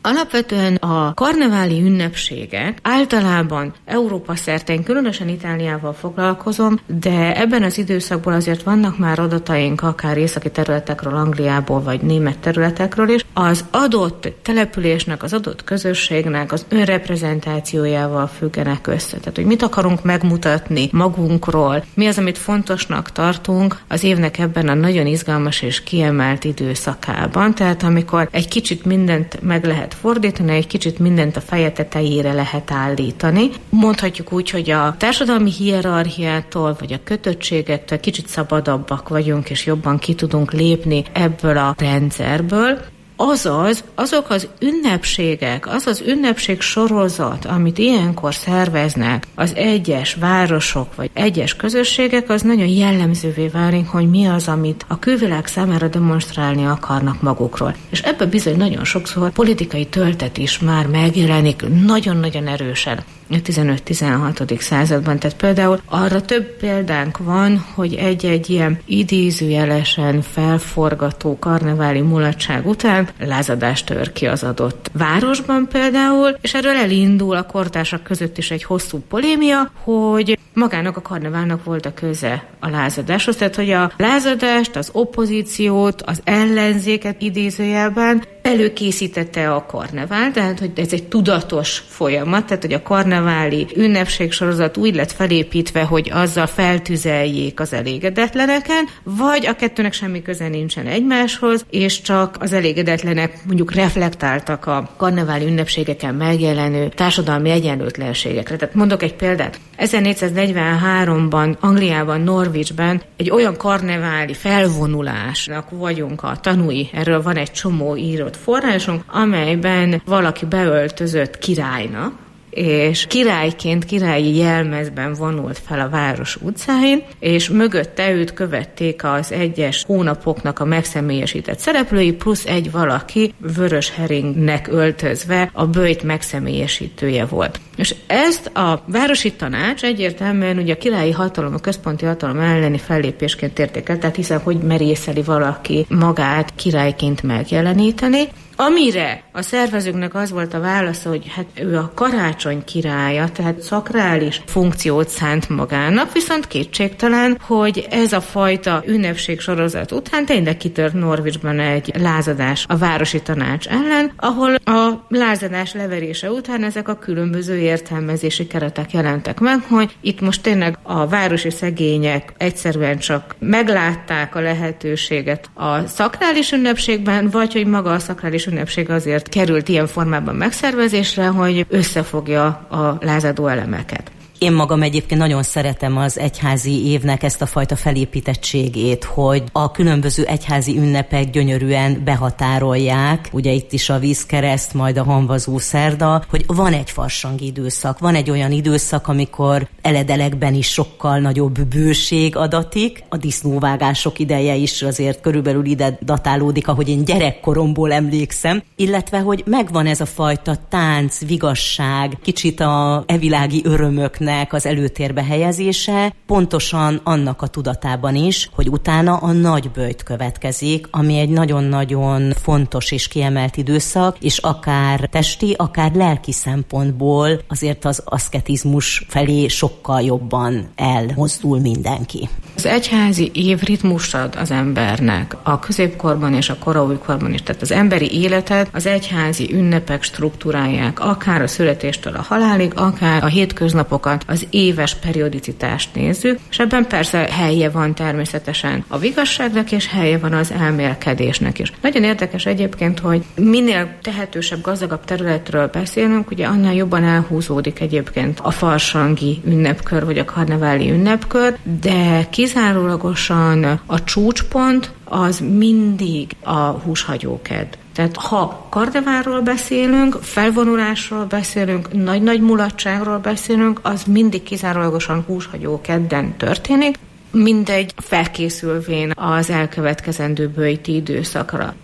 S11: Alapvetően a karneváli ünnepségek általában Európa szerte, én különösen Itáliával foglalkozom, de ebben az időszakból azért vannak már adataink akár északi területekről, Angliából vagy német területekről is. Az adott településnek, az adott közösségnek az önreprezentációjával függenek össze. Tehát, hogy mit akarunk megmutatni magunkról, mi az, amit fontosnak tartunk az évnek ebben a nagyon izgalmas és kiemelt időszakában. Tehát amikor egy kicsit mindent meg lehet fordítani, egy kicsit mindent a feje tetejére lehet állítani. Mondhatjuk úgy, hogy a társadalmi hierarchiától vagy a kötöttségektől kicsit szabadabbak vagyunk, és jobban ki tudunk lépni ebből a rendszerből. Azaz, azok az ünnepségek, az az ünnepség sorozat, amit ilyenkor szerveznek az egyes városok vagy egyes közösségek, az nagyon jellemzővé válik, hogy mi az, amit a külvilág számára demonstrálni akarnak magukról. És ebben bizony nagyon sokszor politikai töltet is már megjelenik nagyon-nagyon erősen a 15-16. században. Tehát például arra több példánk van, hogy egy-egy ilyen idézőjelesen felforgató karneváli mulatság után lázadás tör ki az adott városban például, és erről elindul a kortársak között is egy hosszú polémia, hogy magának a karneválnak volt a köze a lázadáshoz, tehát hogy a lázadást, az opozíciót, az ellenzéket idézőjelben előkészítette a karnevál, tehát hogy ez egy tudatos folyamat, tehát hogy a karneváli ünnepségsorozat úgy lett felépítve, hogy azzal feltüzeljék az elégedetleneken, vagy a kettőnek semmi köze nincsen egymáshoz, és csak az elégedetlenek mondjuk reflektáltak a karneváli ünnepségeken megjelenő társadalmi egyenlőtlenségekre. Tehát mondok egy példát. 1443-ban Angliában, Norwichben egy olyan karneváli felvonulásnak vagyunk a tanúi, erről van egy csomó írott forrásunk, amelyben valaki beöltözött királynak, és királyként, királyi jelmezben vonult fel a város utcáin, és mögötte őt követték az egyes hónapoknak a megszemélyesített szereplői, plusz egy valaki vörös heringnek öltözve a böjt megszemélyesítője volt. És ezt a városi tanács egyértelműen ugye a királyi hatalom, a központi hatalom elleni fellépésként értékelte, tehát hiszen hogy merészeli valaki magát királyként megjeleníteni, amire a szervezőknek az volt a válasza, hogy hát ő a karácsony királya, tehát szakrális funkciót szánt magának, viszont kétségtelen, hogy ez a fajta ünnepségsorozat után tényleg kitört Norwichban egy lázadás a városi tanács ellen, ahol a lázadás leverése után ezek a különböző értelmezési keretek jelentek meg, hogy itt most tényleg a városi szegények egyszerűen csak meglátták a lehetőséget a szakrális ünnepségben, vagy hogy maga a szakrális ünnepség azért került ilyen formában megszervezésre, hogy összefogja a lázadó elemeket.
S10: Én magam egyébként nagyon szeretem az egyházi évnek ezt a fajta felépítettségét, hogy a különböző egyházi ünnepek gyönyörűen behatárolják, ugye itt is a vízkereszt, majd a hamvazó szerda, hogy van egy farsangi időszak, van egy olyan időszak, amikor eledelekben is sokkal nagyobb bőség adatik, a disznóvágások ideje is azért körülbelül ide datálódik, ahogy én gyerekkoromból emlékszem, illetve hogy megvan ez a fajta tánc, vigasság, kicsit a evilági örömöknek az előtérbe helyezése, pontosan annak a tudatában is, hogy utána a nagyböjt következik, ami egy nagyon-nagyon fontos és kiemelt időszak, és akár testi, akár lelki szempontból azért az aszketizmus felé sokkal jobban elmozdul mindenki.
S11: Az egyházi év ritmust ad az embernek a középkorban és a koraújkorban is. Tehát az emberi életet az egyházi ünnepek struktúrálják, akár a születéstől a halálig, akár a hétköznapokat, az éves periodicitást nézzük, és ebben persze helye van természetesen a vigasságnak, és helye van az elmélkedésnek is. Nagyon érdekes egyébként, hogy minél tehetősebb, gazdagabb területről beszélünk, ugye annál jobban elhúzódik egyébként a farsangi ünnepkör, vagy a karneváli ünnepkör, de kizárólagosan a csúcspont az mindig a húshagyóked. Tehát ha karneválról beszélünk, felvonulásról beszélünk, nagy-nagy mulatságról beszélünk, az mindig kizárólagosan húshagyó kedden történik, mindegy felkészülvén az elkövetkezendő böjti időszakra.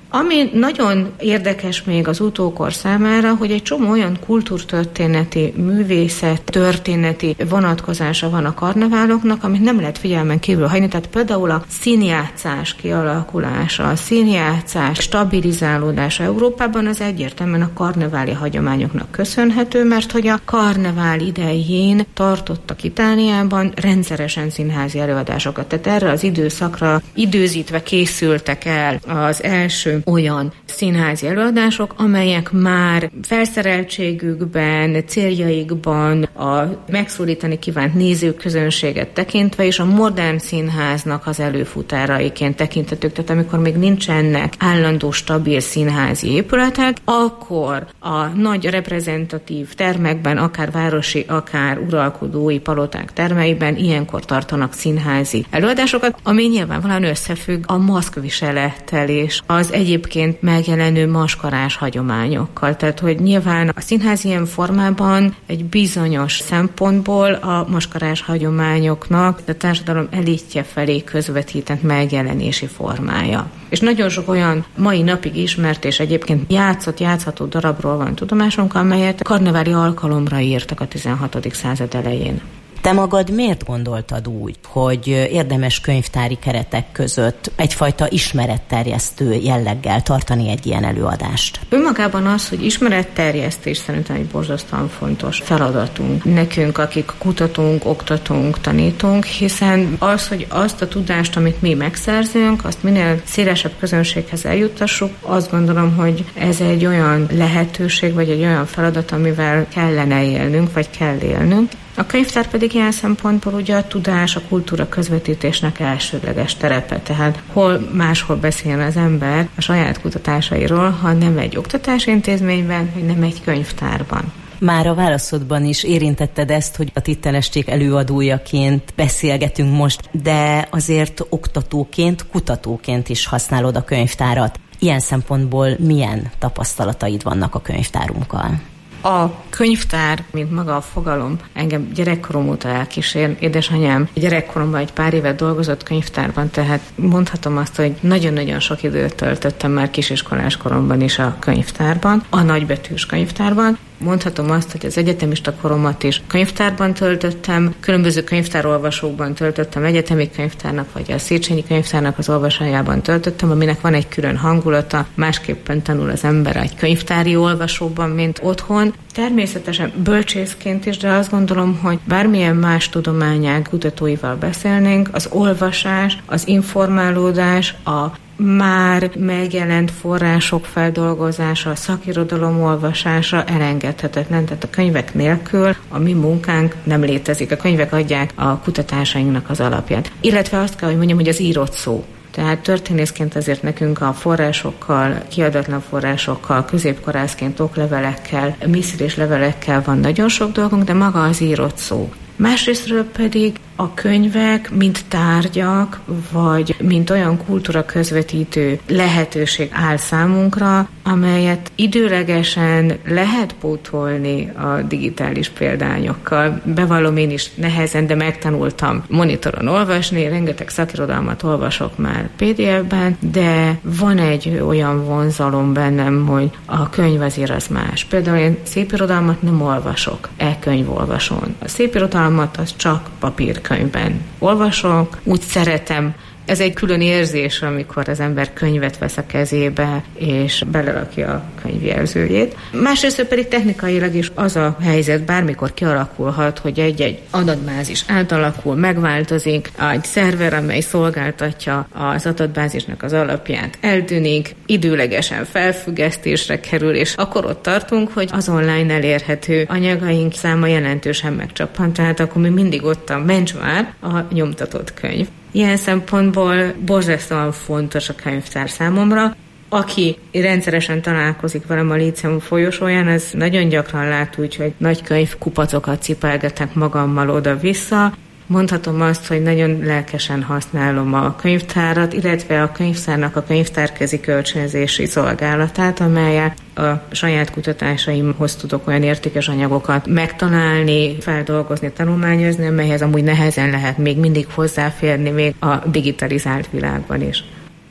S11: Ami nagyon érdekes még az utókor számára, hogy egy csomó olyan kultúrtörténeti, művészet történeti vonatkozása van a karneváloknak, amit nem lehet figyelmen kívül hagyni. Tehát például a színjátszás kialakulása, a színjátszás stabilizálódása Európában az egyértelműen a karneváli hagyományoknak köszönhető, mert hogy a karnevál idején tartottak Itáliában rendszeresen színházi előadásokat. Tehát erre az időszakra időzítve készültek el az első olyan színházi előadások, amelyek már felszereltségükben, céljaikban, a megszólítani kívánt nézőközönséget tekintve, és a modern színháznak az előfutáraiként tekintetők. Tehát amikor még nincsenek állandó, stabil színházi épületek, akkor a nagy reprezentatív termekben, akár városi, akár uralkodói paloták termeiben ilyenkor tartanak színházi előadásokat, ami nyilvánvalóan összefügg a maszkviselettel és az egyébként megjelenő maskarás hagyományokkal. Tehát, hogy nyilván a színház ilyen formában egy bizonyos szempontból a maskarás hagyományoknak a társadalom elitje felé közvetített megjelenési formája. És nagyon sok olyan mai napig ismert és egyébként játszható darabról van tudomásunk, amelyet karneváli alkalomra írtak a 16. század elején.
S10: Te magad miért gondoltad úgy, hogy érdemes könyvtári keretek között egyfajta ismeretterjesztő jelleggel tartani egy ilyen előadást?
S11: Önmagában az, hogy ismeretterjesztés szerintem egy borzasztóan fontos feladatunk. Nekünk, akik kutatunk, oktatunk, tanítunk, hiszen az, hogy azt a tudást, amit mi megszerzünk, azt minél szélesebb közönséghez eljuttassuk, azt gondolom, hogy ez egy olyan lehetőség, vagy egy olyan feladat, amivel kellene élnünk, vagy kell élnünk. A könyvtár pedig ilyen szempontból ugye a tudás, a kultúra közvetítésnek elsődleges terepe, tehát hol máshol beszéljen az ember a saját kutatásairól, ha nem egy oktatási intézményben, vagy nem egy könyvtárban.
S10: Már a válaszodban is érintetted ezt, hogy a Tittelesték előadójaként beszélgetünk most, de azért oktatóként, kutatóként is használod a könyvtárat. Ilyen szempontból milyen tapasztalataid vannak a könyvtárunkkal?
S11: A könyvtár, mint maga a fogalom, engem gyerekkorom óta elkísér. Édesanyám gyerekkoromban egy pár évet dolgozott könyvtárban, tehát mondhatom azt, hogy nagyon-nagyon sok időt töltöttem már kisiskolás koromban is a könyvtárban, a nagybetűs könyvtárban. Mondhatom azt, hogy az egyetemista koromat is könyvtárban töltöttem, különböző könyvtárolvasókban töltöttem, egyetemi könyvtárnak vagy a Széchenyi könyvtárnak az olvasójában töltöttem, aminek van egy külön hangulata, másképpen tanul az ember egy könyvtári olvasóban, mint otthon. Természetesen bölcsészként is, de azt gondolom, hogy bármilyen más tudományág kutatóival beszélnénk, az olvasás, az informálódás, a már megjelent források feldolgozása, a szakirodalom olvasása elengedhetetlen, tehát a könyvek nélkül a mi munkánk nem létezik. A könyvek adják a kutatásainknak az alapját. Illetve azt kell, hogy mondjam, hogy az írott szó. Tehát történészként azért nekünk a forrásokkal, kiadatlan forrásokkal, középkorászként oklevelekkel, miszilés levelekkel van nagyon sok dolgunk, de maga az írott szó. Másrésztről pedig a könyvek, mint tárgyak, vagy mint olyan kultúra közvetítő lehetőség áll számunkra, amelyet időlegesen lehet pótolni a digitális példányokkal. Bevallom, én is nehezen, de megtanultam monitoron olvasni, rengeteg szakirodalmat olvasok már PDF-ben, de van egy olyan vonzalom bennem, hogy a könyv azért az más. Például én szépirodalmat nem olvasok e-könyvolvasón. A szépirodalmat az csak papírkönyvben olvasok, úgy szeretem. Ez egy külön érzés, amikor az ember könyvet vesz a kezébe, és belerakja a könyvjelzőjét. Másrészt pedig technikailag is az a helyzet bármikor kialakulhat, hogy egy-egy adatbázis átalakul, megváltozik, egy szerver, amely szolgáltatja az adatbázisnak az alapját, eltűnik, időlegesen felfüggesztésre kerül, és akkor ott tartunk, hogy az online elérhető anyagaink száma jelentősen megcsappan, tehát akkor mi mindig ott a mencsvár, a nyomtatott könyv. Ilyen szempontból borzasztóan fontos a könyvtár számomra. Aki rendszeresen találkozik velem a Líceum folyosóján, az nagyon gyakran lát úgy, hogy nagy könyvkupacokat cipelgetek magammal oda-vissza. Mondhatom azt, hogy nagyon lelkesen használom a könyvtárat, illetve a könyvtárnak a könyvtárkezi kölcsönzési szolgálatát, amelyel a saját kutatásaimhoz tudok olyan értékes anyagokat megtalálni, feldolgozni, tanulmányozni, amelyhez amúgy nehezen lehet még mindig hozzáférni, még a digitalizált világban is.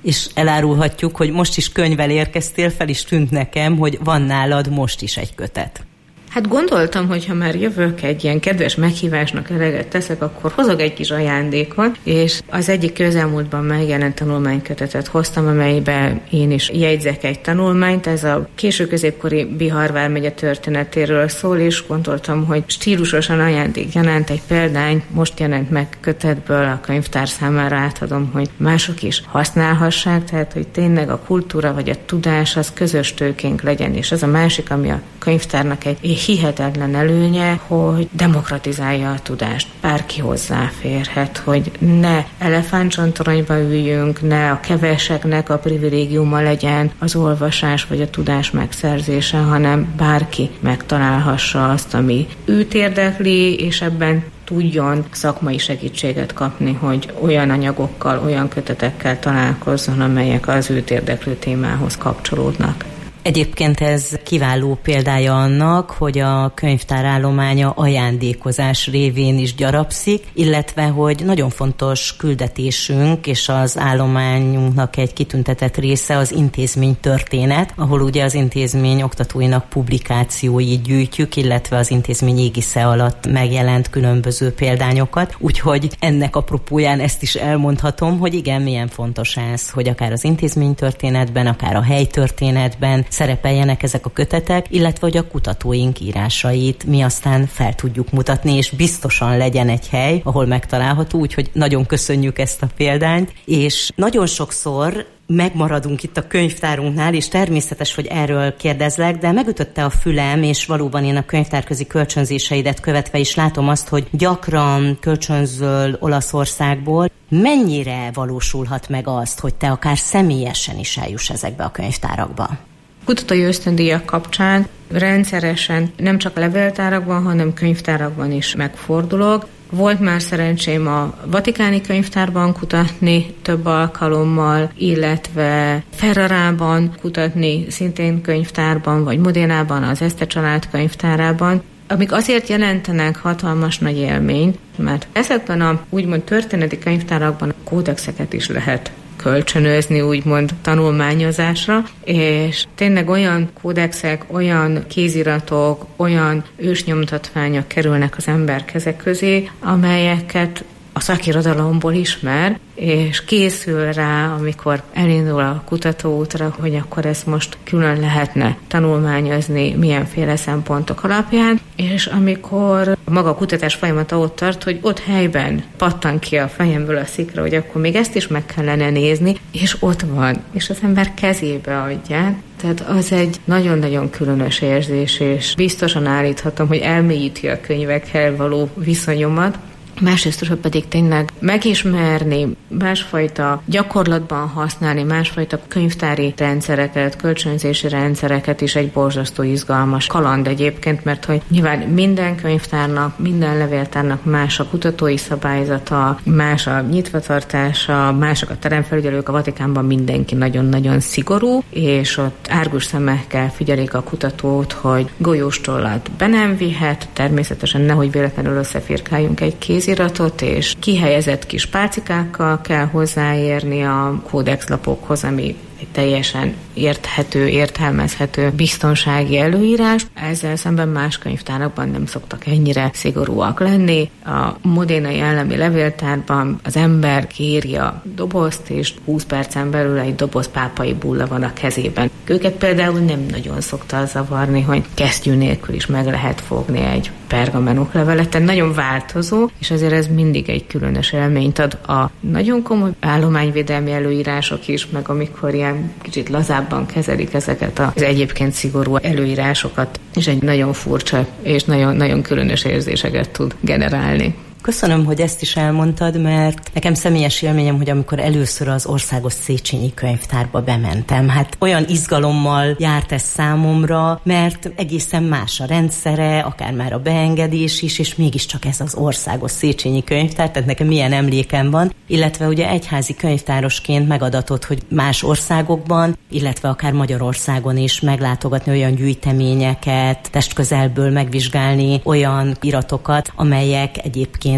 S10: és elárulhatjuk, hogy most is könyvvel érkeztél, fel is tűnt nekem, hogy van nálad most is egy kötet.
S11: Hát gondoltam, hogy ha már jövök, egy ilyen kedves meghívásnak eleget teszek, akkor hozok egy kis ajándékot, és az egyik közelmúltban megjelent tanulmánykötetet hoztam, amelyben én is jegyzek egy tanulmányt. Ez a késő középkori Bihar vármegye történetéről szól, és gondoltam, hogy stílusosan ajándékgyanánt egy példányt most jelent meg kötetből a könyvtár számára átadom, hogy mások is használhassák, tehát hogy tényleg a kultúra vagy a tudás az közös tőkénk legyen, és ez a másik, ami a könyvtárnak egy hihetetlen előnye, hogy demokratizálja a tudást. Bárki hozzáférhet, hogy ne elefántcsontoronyba üljünk, ne a keveseknek a privilégiuma legyen az olvasás vagy a tudás megszerzése, hanem bárki megtalálhassa azt, ami őt érdekli, és ebben tudjon szakmai segítséget kapni, hogy olyan anyagokkal, olyan kötetekkel találkozzon, amelyek az őt érdeklő témához kapcsolódnak.
S10: Egyébként ez kiváló példája annak, hogy a könyvtár állománya ajándékozás révén is gyarapszik, illetve hogy nagyon fontos küldetésünk és az állományunknak egy kitüntetett része az intézménytörténet, ahol ugye az intézmény oktatóinak publikációit gyűjtjük, illetve az intézmény égisze alatt megjelent különböző példányokat. Úgyhogy ennek apropóján ezt is elmondhatom, hogy igen, milyen fontos ez, hogy akár az intézménytörténetben, akár a helytörténetben szerepeljenek ezek a kötetek, illetve hogy a kutatóink írásait mi aztán fel tudjuk mutatni, és biztosan legyen egy hely, ahol megtalálható, úgyhogy nagyon köszönjük ezt a példányt, és nagyon sokszor megmaradunk itt a könyvtárunknál, és természetes, hogy erről kérdezlek, de megütötte a fülem, és valóban én a könyvtárközi kölcsönzéseidet követve is látom azt, hogy gyakran kölcsönzöl Olaszországból. Mennyire valósulhat meg azt, hogy te akár személyesen is eljuss ezekbe a könyvtárakba?
S11: Kutatói ösztöndíjak kapcsán rendszeresen nem csak levéltárakban, hanem könyvtárakban is megfordulok. Volt már szerencsém a Vatikáni könyvtárban kutatni több alkalommal, illetve Ferrarában kutatni szintén könyvtárban, vagy Modénában, az Este család könyvtárában, amik azért jelentenek hatalmas nagy élményt, mert ezekben a úgymond történeti könyvtárakban kódexeket is lehet kölcsönözni, úgymond tanulmányozásra, és tényleg olyan kódexek, olyan kéziratok, olyan ősnyomtatványok kerülnek az ember kezek közé, amelyeket a szakirodalomból ismer, és készül rá, amikor elindul a kutatóútra, hogy akkor ezt most külön lehetne tanulmányozni milyenféle szempontok alapján, és amikor maga a kutatás folyamata ott tart, hogy ott helyben pattan ki a fejemből a szikra, hogy akkor még ezt is meg kellene nézni, és ott van, és az ember kezébe adják. Tehát az egy nagyon-nagyon különös érzés, és biztosan állíthatom, hogy elmélyíti a könyvekhez való viszonyomat. Másrésztről pedig tényleg megismerni, másfajta gyakorlatban használni, másfajta könyvtári rendszereket, kölcsönzési rendszereket is egy borzasztó izgalmas kaland egyébként, mert hogy nyilván minden könyvtárnak, minden levéltárnak más a kutatói szabályzata, más a nyitvatartása, mások a teremfelügyelők, a Vatikánban mindenki nagyon-nagyon szigorú, és ott árgus szemekkel figyelik a kutatót, hogy golyóstollat be nem vihet, természetesen nehogy véletlenül összefirkáljunk egy kéziratot, és kihelyezett kis pálcikákkal kell hozzáérni a kódexlapokhoz, ami egy teljesen érthető, értelmezhető biztonsági előírás. Ezzel szemben más könyvtárakban nem szoktak ennyire szigorúak lenni. A modénai állami levéltárban az ember kéri a dobozt, és 20 percen belül egy doboz pápai bulla van a kezében. Őket például nem nagyon szokta zavarni, hogy kesztyű nélkül is meg lehet fogni egy pergamenoklevelet, tehát nagyon változó, és azért ez mindig egy különös élményt ad. A nagyon komoly állományvédelmi előírások is, meg amikor ilyen kicsit lazábban kezelik ezeket az egyébként szigorú előírásokat, és egy nagyon furcsa és nagyon különös érzéseket tud generálni.
S10: Köszönöm, hogy ezt is elmondtad, mert nekem személyes élményem, hogy amikor először az Országos Széchenyi Könyvtárba bementem, hát olyan izgalommal járt ez számomra, mert egészen más a rendszere, akár már a beengedés is, és mégiscsak ez az Országos Széchenyi Könyvtár, tehát nekem milyen emlékem van, illetve ugye egyházi könyvtárosként megadatott, hogy más országokban, illetve akár Magyarországon is meglátogatni olyan gyűjteményeket, testközelből megvizsgálni olyan iratokat, amelyek egyébként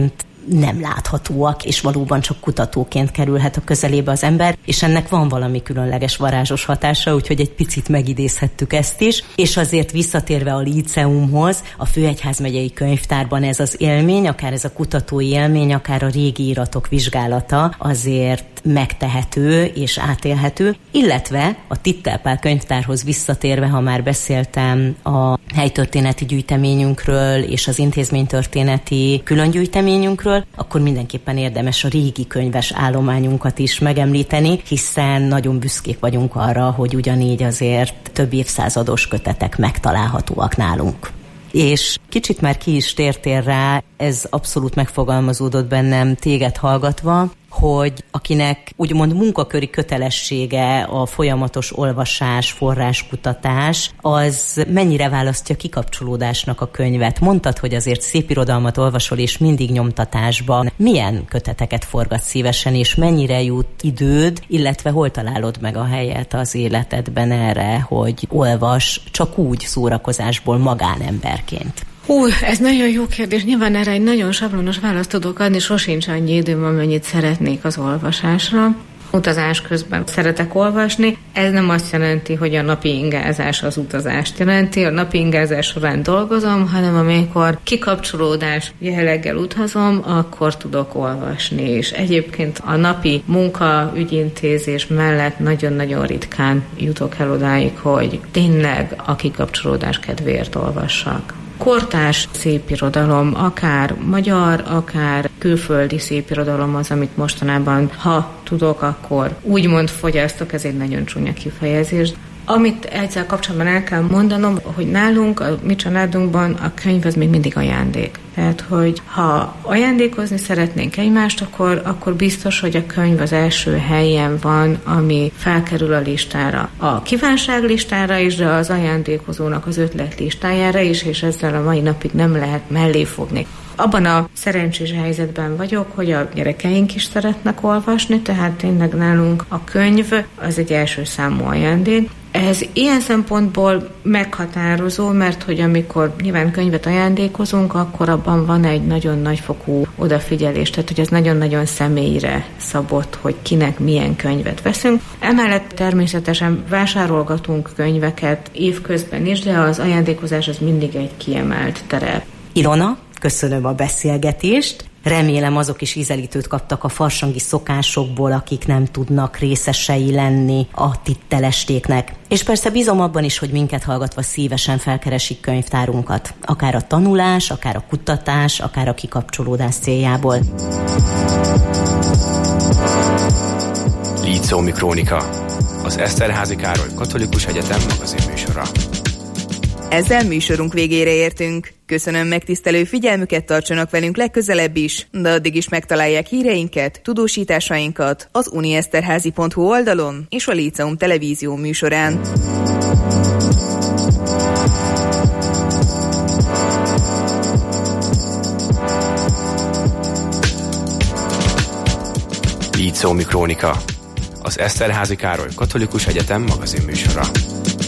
S10: nem láthatóak, és valóban csak kutatóként kerülhet a közelébe az ember, és ennek van valami különleges varázsos hatása, úgyhogy egy picit megidézhettük ezt is, és azért visszatérve a líceumhoz, a Főegyházmegyei Könyvtárban ez az élmény, akár ez a kutatói élmény, akár a régi iratok vizsgálata azért megtehető és átélhető, illetve a Tittelpál könyvtárhoz visszatérve, ha már beszéltem a helytörténeti gyűjteményünkről és az intézménytörténeti különgyűjteményünkről, akkor mindenképpen érdemes a régi könyves állományunkat is megemlíteni, hiszen nagyon büszkék vagyunk arra, hogy ugyanígy azért több évszázados kötetek megtalálhatóak nálunk. És kicsit már ki is tértél rá, ez abszolút megfogalmazódott bennem téged hallgatva, hogy akinek úgymond munkaköri kötelessége a folyamatos olvasás, forráskutatás, az mennyire választja kikapcsolódásnak a könyvet? Mondtad, hogy azért szépirodalmat olvasol, és mindig nyomtatásban. Milyen köteteket forgatsz szívesen, és mennyire jut időd, illetve hol találod meg a helyet az életedben erre, hogy olvas csak úgy szórakozásból magánemberként?
S11: Ez nagyon jó kérdés. Nyilván erre egy nagyon sablonos választ tudok adni, sosincs annyi időm, amennyit szeretnék az olvasásra. Utazás közben szeretek olvasni. Ez nem azt jelenti, hogy a napi ingázás az utazást jelenti. A napi ingázás során dolgozom, hanem amikor kikapcsolódás jelleggel utazom, akkor tudok olvasni. És egyébként a napi munka, ügyintézés mellett nagyon-nagyon ritkán jutok el odáig, hogy tényleg a kikapcsolódás kedvéért olvassak. Kortárs szépirodalom, akár magyar, akár külföldi szépirodalom az, amit mostanában, ha tudok, akkor úgymond fogyasztok, ez egy nagyon csúnya kifejezés. Amit ezzel kapcsolatban el kell mondanom, hogy nálunk, a mi családunkban a könyv az még mindig ajándék. Tehát, hogy ha ajándékozni szeretnénk egymást, akkor biztos, hogy a könyv az első helyen van, ami felkerül a listára. A kívánságlistára is, de az ajándékozónak az ötletlistájára is, és ezzel a mai napig nem lehet mellé fogni. Abban a szerencsés helyzetben vagyok, hogy a gyerekeink is szeretnek olvasni, tehát tényleg nálunk a könyv az egy első számú ajándék. Ez ilyen szempontból meghatározó, mert hogy amikor nyilván könyvet ajándékozunk, akkor abban van egy nagyon nagyfokú odafigyelés, tehát hogy ez nagyon-nagyon személyre szabott, hogy kinek milyen könyvet veszünk. Emellett természetesen vásárolgatunk könyveket évközben is, de az ajándékozás az mindig egy kiemelt terep.
S10: Ilona, köszönöm a beszélgetést. Remélem azok is ízelítőt kaptak a farsangi szokásokból, akik nem tudnak részesei lenni a tittelestéknek. És persze bízom abban is, hogy minket hallgatva szívesen felkeresik könyvtárunkat. Akár a tanulás, akár a kutatás, akár a kikapcsolódás céljából.
S8: Líceumi Krónika, az Eszterházy Károly Katolikus Egyetem magazinműsora.
S9: Ezzel műsorunk végére értünk. Köszönöm megtisztelő figyelmüket, tartsanak velünk legközelebb is, de addig is megtalálják híreinket, tudósításainkat az unieszterházy.hu oldalon és a Líceum televízió műsorán.
S8: Líceumi Krónika, az Eszterházy Károly Katolikus Egyetem magazinműsora.